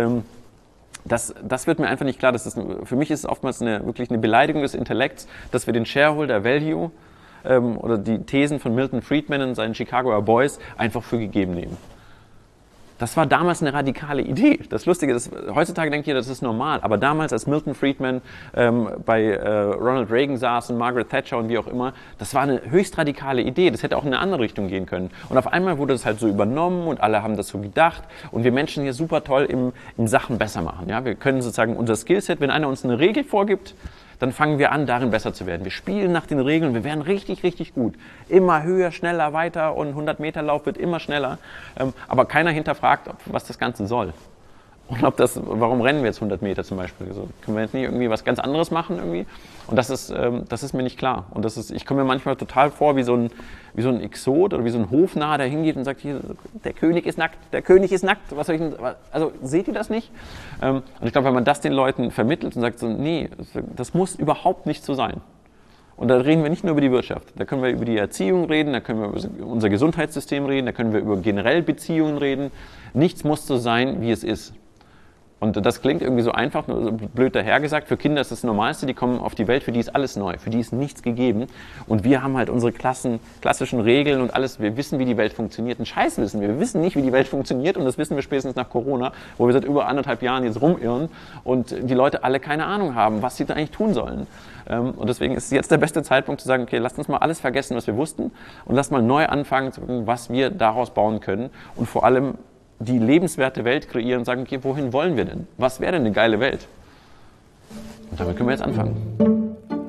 das wird mir einfach nicht klar, für mich ist es oftmals wirklich eine Beleidigung des Intellekts, dass wir den Shareholder Value oder die Thesen von Milton Friedman in seinen Chicagoer Boys einfach für gegeben nehmen. Das war damals eine radikale Idee. Das Lustige ist, heutzutage denkt ihr, das ist normal. Aber damals, als Milton Friedman bei Ronald Reagan saß und Margaret Thatcher und wie auch immer, das war eine höchst radikale Idee. Das hätte auch in eine andere Richtung gehen können. Und auf einmal wurde das halt so übernommen und alle haben das so gedacht. Und wir Menschen hier super toll im Sachen besser machen. Ja? Wir können sozusagen unser Skillset, wenn einer uns eine Regel vorgibt, dann fangen wir an, darin besser zu werden. Wir spielen nach den Regeln, wir werden richtig, richtig gut. Immer höher, schneller, weiter und 100-Meter-Lauf wird immer schneller. Aber keiner hinterfragt, was das Ganze soll. Und warum rennen wir jetzt 100 Meter zum Beispiel? Also, können wir jetzt nicht irgendwie was ganz anderes machen irgendwie? Und das ist mir nicht klar. Und ich komme mir manchmal total vor wie so ein Exot oder wie so ein Hofnarr, der hingeht und sagt, hier, der König ist nackt, was soll ich denn, also seht ihr das nicht? Und ich glaube, wenn man das den Leuten vermittelt und sagt so, nee, das muss überhaupt nicht so sein. Und da reden wir nicht nur über die Wirtschaft, da können wir über die Erziehung reden, da können wir über unser Gesundheitssystem reden, da können wir über generell Beziehungen reden. Nichts muss so sein, wie es ist. Und das klingt irgendwie so einfach, nur so blöd dahergesagt. Für Kinder ist das Normalste, die kommen auf die Welt, für die ist alles neu, für die ist nichts gegeben. Und wir haben halt unsere klassischen Regeln und alles. Wir wissen, wie die Welt funktioniert. Einen Scheiß wissen wir. Wir wissen nicht, wie die Welt funktioniert. Und das wissen wir spätestens nach Corona, wo wir seit über 1,5 Jahren jetzt rumirren und die Leute alle keine Ahnung haben, was sie da eigentlich tun sollen. Und deswegen ist jetzt der beste Zeitpunkt zu sagen, okay, lasst uns mal alles vergessen, was wir wussten und lasst mal neu anfangen zu gucken, was wir daraus bauen können. Und vor allem die lebenswerte Welt kreieren und sagen, okay, wohin wollen wir denn? Was wäre denn eine geile Welt? Und damit können wir jetzt anfangen.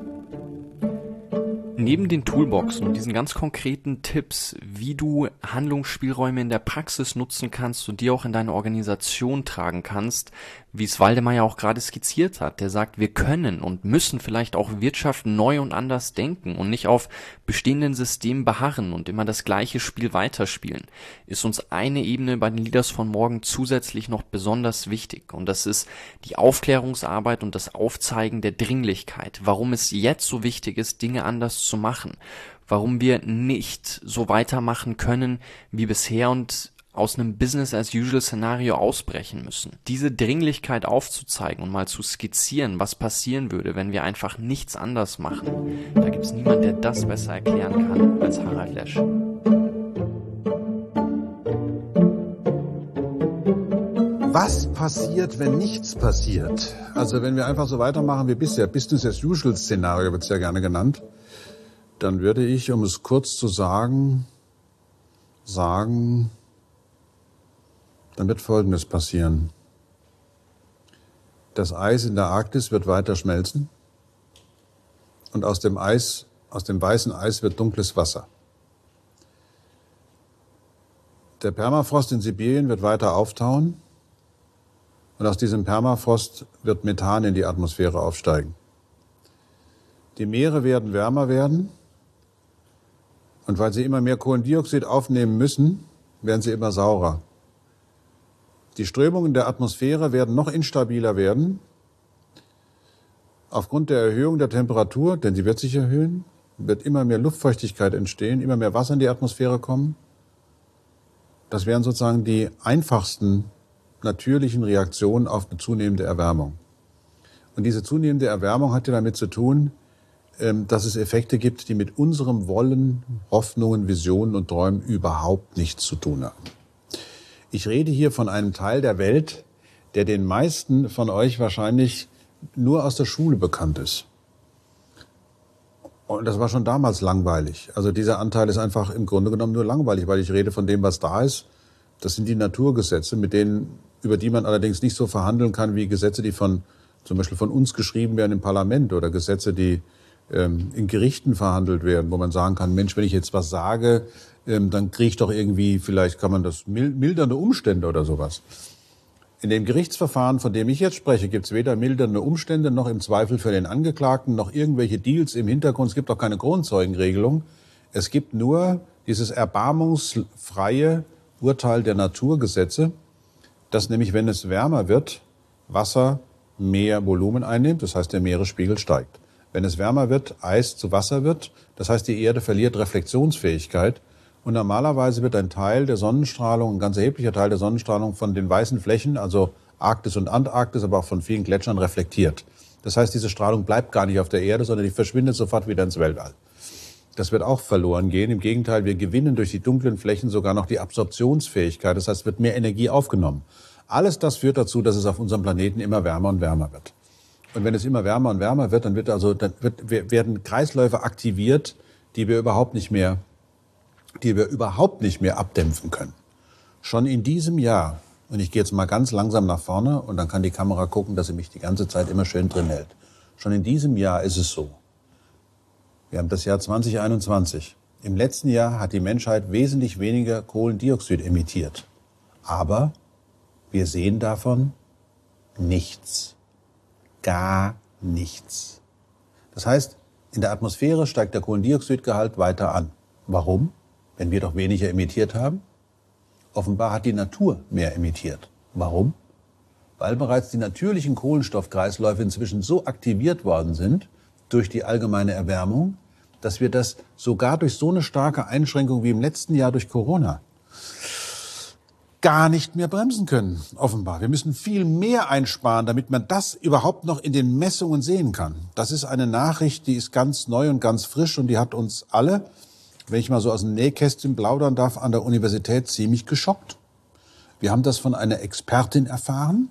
Neben den Toolboxen und diesen ganz konkreten Tipps, wie du Handlungsspielräume in der Praxis nutzen kannst und die auch in deine Organisation tragen kannst, wie es Waldemar ja auch gerade skizziert hat, der sagt, wir können und müssen vielleicht auch Wirtschaft neu und anders denken und nicht auf bestehenden Systemen beharren und immer das gleiche Spiel weiterspielen, ist uns eine Ebene bei den Leaders von morgen zusätzlich noch besonders wichtig. Und das ist die Aufklärungsarbeit und das Aufzeigen der Dringlichkeit, warum es jetzt so wichtig ist, Dinge anders zu machen, warum wir nicht so weitermachen können wie bisher und aus einem Business-as-usual-Szenario ausbrechen müssen. Diese Dringlichkeit aufzuzeigen und mal zu skizzieren, was passieren würde, wenn wir einfach nichts anders machen, da gibt es niemand, der das besser erklären kann als Harald Lesch. Was passiert, wenn nichts passiert? Also wenn wir einfach so weitermachen wie bisher, Business-as-usual-Szenario wird es ja gerne genannt, dann würde ich, um es kurz zu sagen, dann wird Folgendes passieren. Das Eis in der Arktis wird weiter schmelzen und aus dem weißen Eis wird dunkles Wasser. Der Permafrost in Sibirien wird weiter auftauen und aus diesem Permafrost wird Methan in die Atmosphäre aufsteigen. Die Meere werden wärmer werden und weil sie immer mehr Kohlendioxid aufnehmen müssen, werden sie immer saurer. Die Strömungen der Atmosphäre werden noch instabiler werden. Aufgrund der Erhöhung der Temperatur, denn sie wird sich erhöhen, wird immer mehr Luftfeuchtigkeit entstehen, immer mehr Wasser in die Atmosphäre kommen. Das wären sozusagen die einfachsten natürlichen Reaktionen auf eine zunehmende Erwärmung. Und diese zunehmende Erwärmung hat ja damit zu tun, dass es Effekte gibt, die mit unserem Wollen, Hoffnungen, Visionen und Träumen überhaupt nichts zu tun haben. Ich rede hier von einem Teil der Welt, der den meisten von euch wahrscheinlich nur aus der Schule bekannt ist. Und das war schon damals langweilig. Also dieser Anteil ist einfach im Grunde genommen nur langweilig, weil ich rede von dem, was da ist. Das sind die Naturgesetze, über die man allerdings nicht so verhandeln kann wie Gesetze, die zum Beispiel von uns geschrieben werden im Parlament oder Gesetze, die in Gerichten verhandelt werden, wo man sagen kann, Mensch, wenn ich jetzt was sage, dann kriege ich doch irgendwie, vielleicht kann man das mildernde Umstände oder sowas. In dem Gerichtsverfahren, von dem ich jetzt spreche, gibt es weder mildernde Umstände noch im Zweifel für den Angeklagten noch irgendwelche Deals im Hintergrund. Es gibt auch keine Kronzeugenregelung. Es gibt nur dieses erbarmungsfreie Urteil der Naturgesetze, dass nämlich, wenn es wärmer wird, Wasser mehr Volumen einnimmt, das heißt, der Meeresspiegel steigt. Wenn es wärmer wird, Eis zu Wasser wird, das heißt, die Erde verliert Reflexionsfähigkeit. Und normalerweise wird ein Teil der Sonnenstrahlung, ein ganz erheblicher Teil der Sonnenstrahlung von den weißen Flächen, also Arktis und Antarktis, aber auch von vielen Gletschern reflektiert. Das heißt, diese Strahlung bleibt gar nicht auf der Erde, sondern die verschwindet sofort wieder ins Weltall. Das wird auch verloren gehen. Im Gegenteil, wir gewinnen durch die dunklen Flächen sogar noch die Absorptionsfähigkeit. Das heißt, es wird mehr Energie aufgenommen. Alles das führt dazu, dass es auf unserem Planeten immer wärmer und wärmer wird. Und wenn es immer wärmer und wärmer wird, dann werden Kreisläufe aktiviert, die wir überhaupt nicht mehr abdämpfen können. Schon in diesem Jahr, und ich gehe jetzt mal ganz langsam nach vorne und dann kann die Kamera gucken, dass sie mich die ganze Zeit immer schön drin hält. Schon in diesem Jahr ist es so. Wir haben das Jahr 2021. Im letzten Jahr hat die Menschheit wesentlich weniger Kohlendioxid emittiert. Aber wir sehen davon Nichts. Gar nichts. Das heißt, in der Atmosphäre steigt der Kohlendioxidgehalt weiter an. Warum? Wenn wir doch weniger emittiert haben? Offenbar hat die Natur mehr emittiert. Warum? Weil bereits die natürlichen Kohlenstoffkreisläufe inzwischen so aktiviert worden sind durch die allgemeine Erwärmung, dass wir das sogar durch so eine starke Einschränkung wie im letzten Jahr durch Corona gar nicht mehr bremsen können, offenbar. Wir müssen viel mehr einsparen, damit man das überhaupt noch in den Messungen sehen kann. Das ist eine Nachricht, die ist ganz neu und ganz frisch und die hat uns alle, wenn ich mal so aus dem Nähkästchen plaudern darf, an der Universität ziemlich geschockt. Wir haben das von einer Expertin erfahren,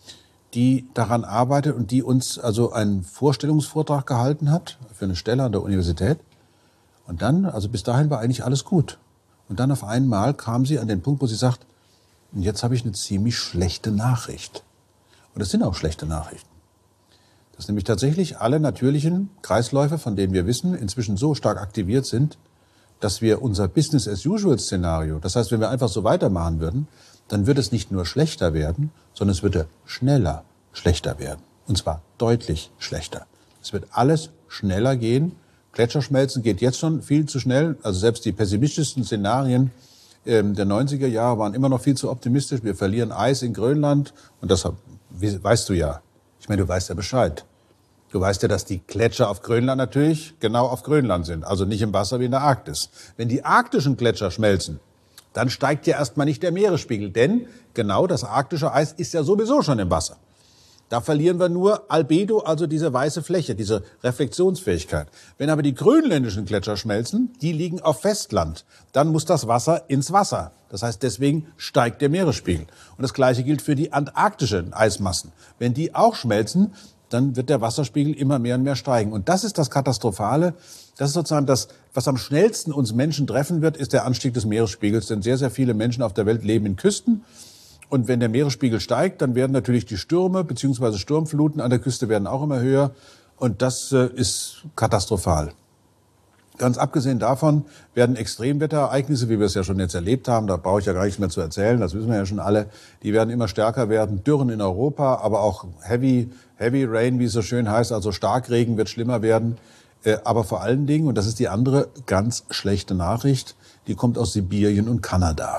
die daran arbeitet und die uns also einen Vorstellungsvortrag gehalten hat für eine Stelle an der Universität. Und dann, also bis dahin war eigentlich alles gut. Und dann auf einmal kam sie an den Punkt, wo sie sagt, und jetzt habe ich eine ziemlich schlechte Nachricht. Und das sind auch schlechte Nachrichten. Dass nämlich tatsächlich alle natürlichen Kreisläufe, von denen wir wissen, inzwischen so stark aktiviert sind, dass wir unser Business-as-usual-Szenario, das heißt, wenn wir einfach so weitermachen würden, dann wird es nicht nur schlechter werden, sondern es würde schneller schlechter werden. Und zwar deutlich schlechter. Es wird alles schneller gehen. Gletscherschmelzen geht jetzt schon viel zu schnell. Also selbst die pessimistischsten Szenarien der 90er Jahre waren immer noch viel zu optimistisch. Wir verlieren Eis in Grönland. Und das weißt du ja. Ich meine, du weißt ja Bescheid. Du weißt ja, dass die Gletscher auf Grönland natürlich genau auf Grönland sind. Also nicht im Wasser wie in der Arktis. Wenn die arktischen Gletscher schmelzen, dann steigt ja erstmal nicht der Meeresspiegel. Denn genau das arktische Eis ist ja sowieso schon im Wasser. Da verlieren wir nur Albedo, also diese weiße Fläche, diese Reflexionsfähigkeit. Wenn aber die grönländischen Gletscher schmelzen, die liegen auf Festland, dann muss das Wasser ins Wasser. Das heißt, deswegen steigt der Meeresspiegel. Und das Gleiche gilt für die antarktischen Eismassen. Wenn die auch schmelzen, dann wird der Wasserspiegel immer mehr und mehr steigen. Und das ist das Katastrophale. Das ist sozusagen das, was am schnellsten uns Menschen treffen wird, ist der Anstieg des Meeresspiegels. Denn sehr, sehr viele Menschen auf der Welt leben in Küsten. Und wenn der Meeresspiegel steigt, dann werden natürlich die Stürme bzw. Sturmfluten an der Küste werden auch immer höher. Und das ist katastrophal. Ganz abgesehen davon werden Extremwetterereignisse, wie wir es ja schon jetzt erlebt haben, da brauche ich ja gar nichts mehr zu erzählen, das wissen wir ja schon alle, die werden immer stärker werden. Dürren in Europa, aber auch Heavy Rain, wie es so schön heißt, also Starkregen wird schlimmer werden. Aber vor allen Dingen, und das ist die andere ganz schlechte Nachricht, die kommt aus Sibirien und Kanada.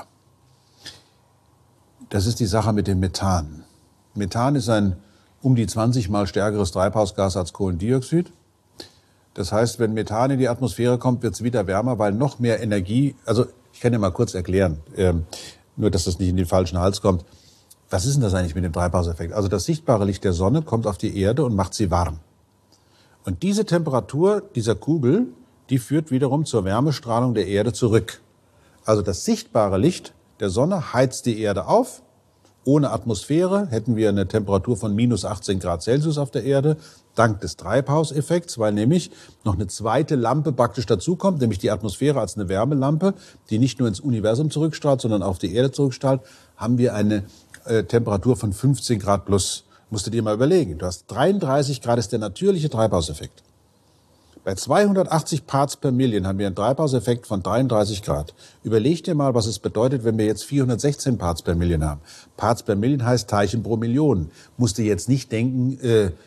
Das ist die Sache mit dem Methan. Methan ist ein um die 20 mal stärkeres Treibhausgas als Kohlendioxid. Das heißt, wenn Methan in die Atmosphäre kommt, wird es wieder wärmer, weil noch mehr Energie, also ich kann dir mal kurz erklären, nur dass das nicht in den falschen Hals kommt. Was ist denn das eigentlich mit dem Treibhauseffekt? Also das sichtbare Licht der Sonne kommt auf die Erde und macht sie warm. Und diese Temperatur dieser Kugel, die führt wiederum zur Wärmestrahlung der Erde zurück. Also das sichtbare Licht der Sonne heizt die Erde auf. Ohne Atmosphäre hätten wir eine Temperatur von minus 18 Grad Celsius auf der Erde, dank des Treibhauseffekts, weil nämlich noch eine zweite Lampe praktisch dazukommt, nämlich die Atmosphäre als eine Wärmelampe, die nicht nur ins Universum zurückstrahlt, sondern auf die Erde zurückstrahlt, haben wir eine Temperatur von 15 Grad plus. Musst du dir mal überlegen. Du hast 33 Grad, ist der natürliche Treibhauseffekt. Bei 280 Parts per Million haben wir einen Treibhauseffekt von 33 Grad. Überleg dir mal, was es bedeutet, wenn wir jetzt 416 Parts per Million haben. Parts per Million heißt Teilchen pro Million. Musst du jetzt nicht denken,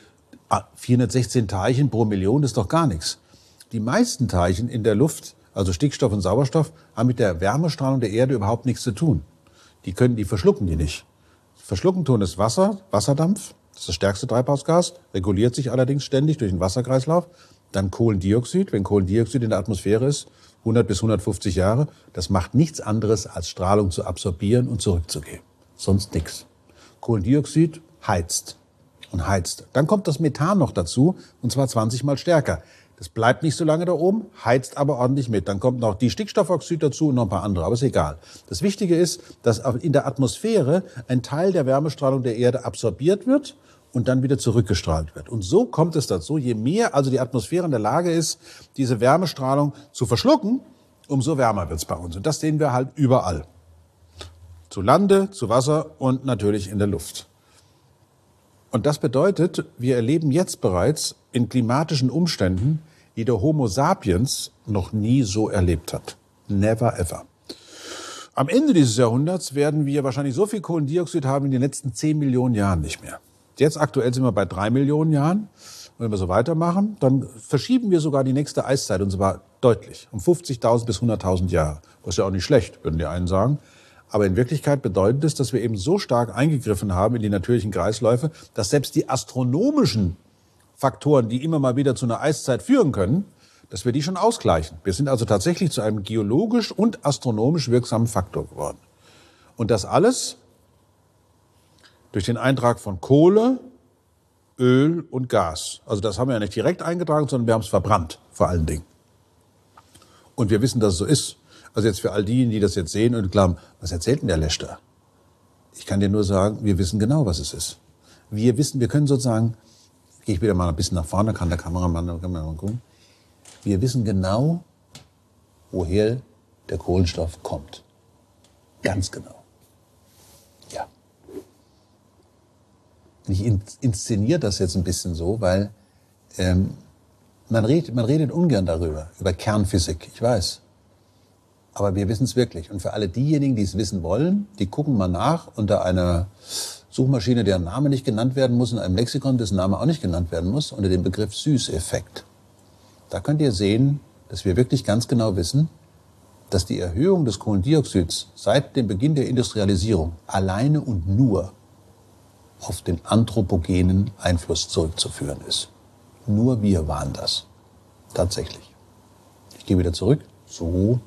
416 Teilchen pro Million, das ist doch gar nichts. Die meisten Teilchen in der Luft, also Stickstoff und Sauerstoff, haben mit der Wärmestrahlung der Erde überhaupt nichts zu tun. Die verschlucken die nicht. Verschlucken tun ist Wasser, Wasserdampf, das ist das stärkste Treibhausgas, reguliert sich allerdings ständig durch den Wasserkreislauf. Dann Kohlendioxid, wenn Kohlendioxid in der Atmosphäre ist, 100 bis 150 Jahre, das macht nichts anderes, als Strahlung zu absorbieren und zurückzugeben. Sonst nichts. Kohlendioxid heizt und heizt. Dann kommt das Methan noch dazu, und zwar 20 mal stärker. Das bleibt nicht so lange da oben, heizt aber ordentlich mit. Dann kommt noch die Stickstoffoxid dazu und noch ein paar andere, aber ist egal. Das Wichtige ist, dass in der Atmosphäre ein Teil der Wärmestrahlung der Erde absorbiert wird und dann wieder zurückgestrahlt wird. Und so kommt es dazu, je mehr also die Atmosphäre in der Lage ist, diese Wärmestrahlung zu verschlucken, umso wärmer wird es bei uns. Und das sehen wir halt überall. Zu Lande, zu Wasser und natürlich in der Luft. Und das bedeutet, wir erleben jetzt bereits in klimatischen Umständen, die der Homo sapiens noch nie so erlebt hat. Never ever. Am Ende dieses Jahrhunderts werden wir wahrscheinlich so viel Kohlendioxid haben wie in den letzten 10 Millionen Jahren nicht mehr. Jetzt aktuell sind wir bei 3 Millionen Jahren. Und wenn wir so weitermachen, dann verschieben wir sogar die nächste Eiszeit, und zwar deutlich, um 50.000 bis 100.000 Jahre. Das ist ja auch nicht schlecht, würden die einen sagen. Aber in Wirklichkeit bedeutet es, dass wir eben so stark eingegriffen haben in die natürlichen Kreisläufe, dass selbst die astronomischen Faktoren, die immer mal wieder zu einer Eiszeit führen können, dass wir die schon ausgleichen. Wir sind also tatsächlich zu einem geologisch und astronomisch wirksamen Faktor geworden. Und das alles durch den Eintrag von Kohle, Öl und Gas. Also das haben wir ja nicht direkt eingetragen, sondern wir haben es verbrannt, vor allen Dingen. Und wir wissen, dass es so ist. Also jetzt für all diejenigen, die das jetzt sehen und glauben, was erzählt denn der Leschter? Ich kann dir nur sagen, wir wissen genau, was es ist. Wir können sozusagen, gehe ich wieder mal ein bisschen nach vorne, kann der Kameramann mal gucken. Wir wissen genau, woher der Kohlenstoff kommt. Ganz genau. Ja. Ich inszeniere das jetzt ein bisschen so, weil man redet ungern darüber, über Kernphysik, ich weiß. Aber wir wissen es wirklich. Und für alle diejenigen, die es wissen wollen, die gucken mal nach unter einer Suchmaschine, deren Name nicht genannt werden muss, in einem Lexikon, dessen Name auch nicht genannt werden muss, unter dem Begriff Süßeffekt. Da könnt ihr sehen, dass wir wirklich ganz genau wissen, dass die Erhöhung des Kohlendioxids seit dem Beginn der Industrialisierung alleine und nur auf den anthropogenen Einfluss zurückzuführen ist. Nur wir waren das. Tatsächlich. Ich gehe wieder zurück. So.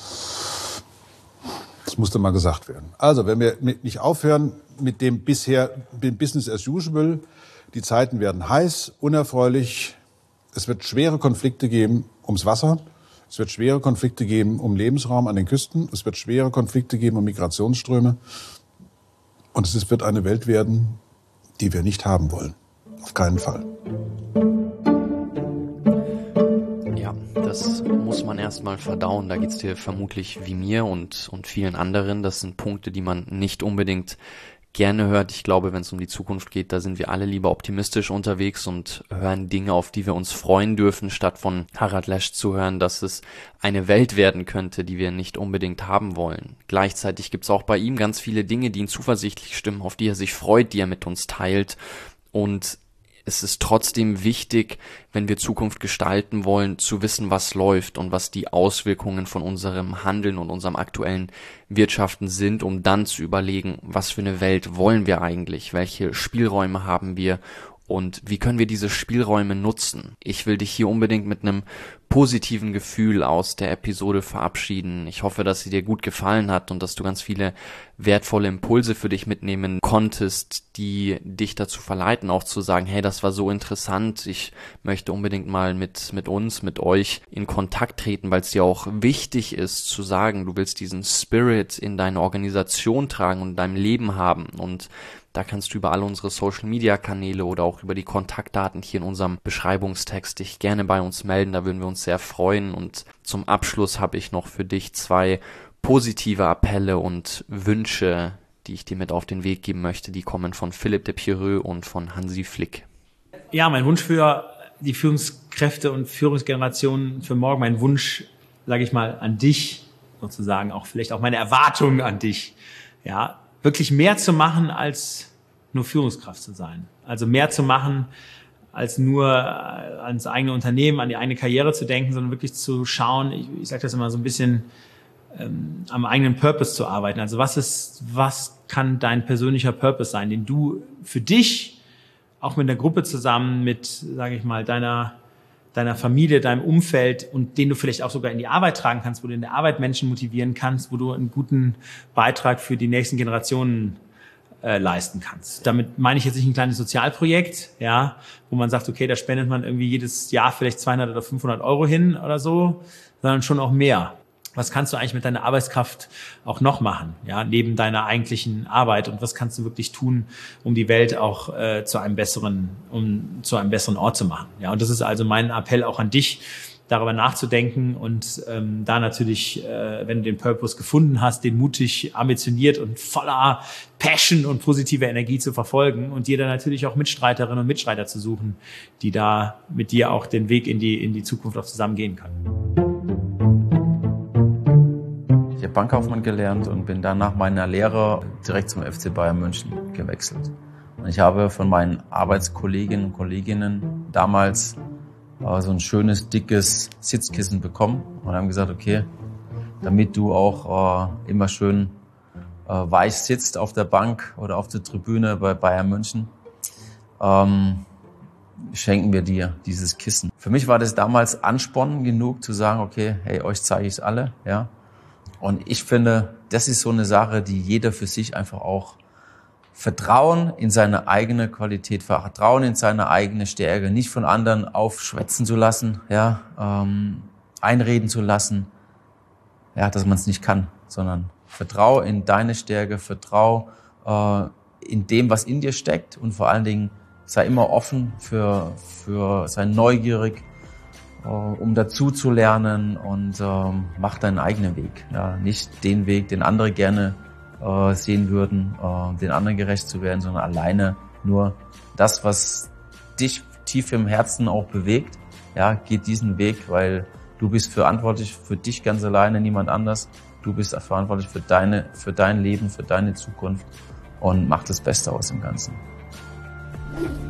Das musste mal gesagt werden. Also, wenn wir nicht aufhören mit dem Business as usual, die Zeiten werden heiß, unerfreulich, es wird schwere Konflikte geben ums Wasser, es wird schwere Konflikte geben um Lebensraum an den Küsten, es wird schwere Konflikte geben um Migrationsströme und es wird eine Welt werden, die wir nicht haben wollen. Auf keinen Fall. Ja, das muss man erstmal verdauen. Da geht's dir vermutlich wie mir und vielen anderen. Das sind Punkte, die man nicht unbedingt gerne hört. Ich glaube, wenn es um die Zukunft geht, da sind wir alle lieber optimistisch unterwegs und hören Dinge, auf die wir uns freuen dürfen, statt von Harald Lesch zu hören, dass es eine Welt werden könnte, die wir nicht unbedingt haben wollen. Gleichzeitig gibt es auch bei ihm ganz viele Dinge, die ihn zuversichtlich stimmen, auf die er sich freut, die er mit uns teilt. Und es ist trotzdem wichtig, wenn wir Zukunft gestalten wollen, zu wissen, was läuft und was die Auswirkungen von unserem Handeln und unserem aktuellen Wirtschaften sind, um dann zu überlegen, was für eine Welt wollen wir eigentlich, welche Spielräume haben wir und wie können wir diese Spielräume nutzen. Ich will dich hier unbedingt mit einem positiven Gefühl aus der Episode verabschieden. Ich hoffe, dass sie dir gut gefallen hat und dass du ganz viele wertvolle Impulse für dich mitnehmen konntest, die dich dazu verleiten, auch zu sagen, hey, das war so interessant, ich möchte unbedingt mal mit uns, mit euch in Kontakt treten, weil es dir auch wichtig ist zu sagen, du willst diesen Spirit in deine Organisation tragen und in deinem Leben haben. Und da kannst du über alle unsere Social-Media-Kanäle oder auch über die Kontaktdaten hier in unserem Beschreibungstext dich gerne bei uns melden. Da würden wir uns sehr freuen. Und zum Abschluss habe ich noch für dich 2 positive Appelle und Wünsche, die ich dir mit auf den Weg geben möchte. Die kommen von Philipp de Pierreux und von Hansi Flick. Ja, mein Wunsch für die Führungskräfte und Führungsgenerationen für morgen, mein Wunsch, sage ich mal, an dich sozusagen, auch vielleicht auch meine Erwartungen an dich, ja, wirklich mehr zu machen, als nur Führungskraft zu sein. Also mehr zu machen, als nur ans eigene Unternehmen, an die eigene Karriere zu denken, sondern wirklich zu schauen, ich sage das immer so ein bisschen, am eigenen Purpose zu arbeiten. Also was kann dein persönlicher Purpose sein, den du für dich, auch mit der Gruppe zusammen, mit, sage ich mal, deiner Familie, deinem Umfeld und den du vielleicht auch sogar in die Arbeit tragen kannst, wo du in der Arbeit Menschen motivieren kannst, wo du einen guten Beitrag für die nächsten Generationen leisten kannst. Damit meine ich jetzt nicht ein kleines Sozialprojekt, ja, wo man sagt, okay, da spendet man irgendwie jedes Jahr vielleicht 200 oder 500 Euro hin oder so, sondern schon auch mehr. Was kannst du eigentlich mit deiner Arbeitskraft auch noch machen, ja, neben deiner eigentlichen Arbeit, und was kannst du wirklich tun, um die Welt auch zu einem besseren Ort zu machen, ja, und das ist also mein Appell auch an dich, darüber nachzudenken und da natürlich, wenn du den Purpose gefunden hast, den mutig, ambitioniert und voller Passion und positiver Energie zu verfolgen und dir dann natürlich auch Mitstreiterinnen und Mitstreiter zu suchen, die da mit dir auch den Weg in die Zukunft auch zusammen gehen können. Ich habe Bankkaufmann gelernt und bin dann nach meiner Lehre direkt zum FC Bayern München gewechselt. Ich habe von meinen Arbeitskolleginnen und Kolleginnen damals so ein schönes, dickes Sitzkissen bekommen und haben gesagt, okay, damit du auch immer schön weich sitzt auf der Bank oder auf der Tribüne bei Bayern München, schenken wir dir dieses Kissen. Für mich war das damals Ansporn genug zu sagen, okay, hey, euch zeige ich es alle, ja. Und ich finde, das ist so eine Sache, die jeder für sich einfach auch Vertrauen in seine eigene Qualität, Vertrauen in seine eigene Stärke, nicht von anderen aufschwätzen zu lassen, ja, einreden zu lassen, ja, dass man es nicht kann, sondern vertrau in deine Stärke, vertrau in dem, was in dir steckt und vor allen Dingen sei immer offen sei neugierig, um dazu zu lernen und mach deinen eigenen Weg, ja, nicht den Weg, den andere gerne sehen würden, den anderen gerecht zu werden, sondern alleine nur das, was dich tief im Herzen auch bewegt, ja, geht diesen Weg, weil du bist verantwortlich für dich ganz alleine, niemand anders. Du bist verantwortlich für dein Leben, für deine Zukunft und mach das Beste aus dem Ganzen.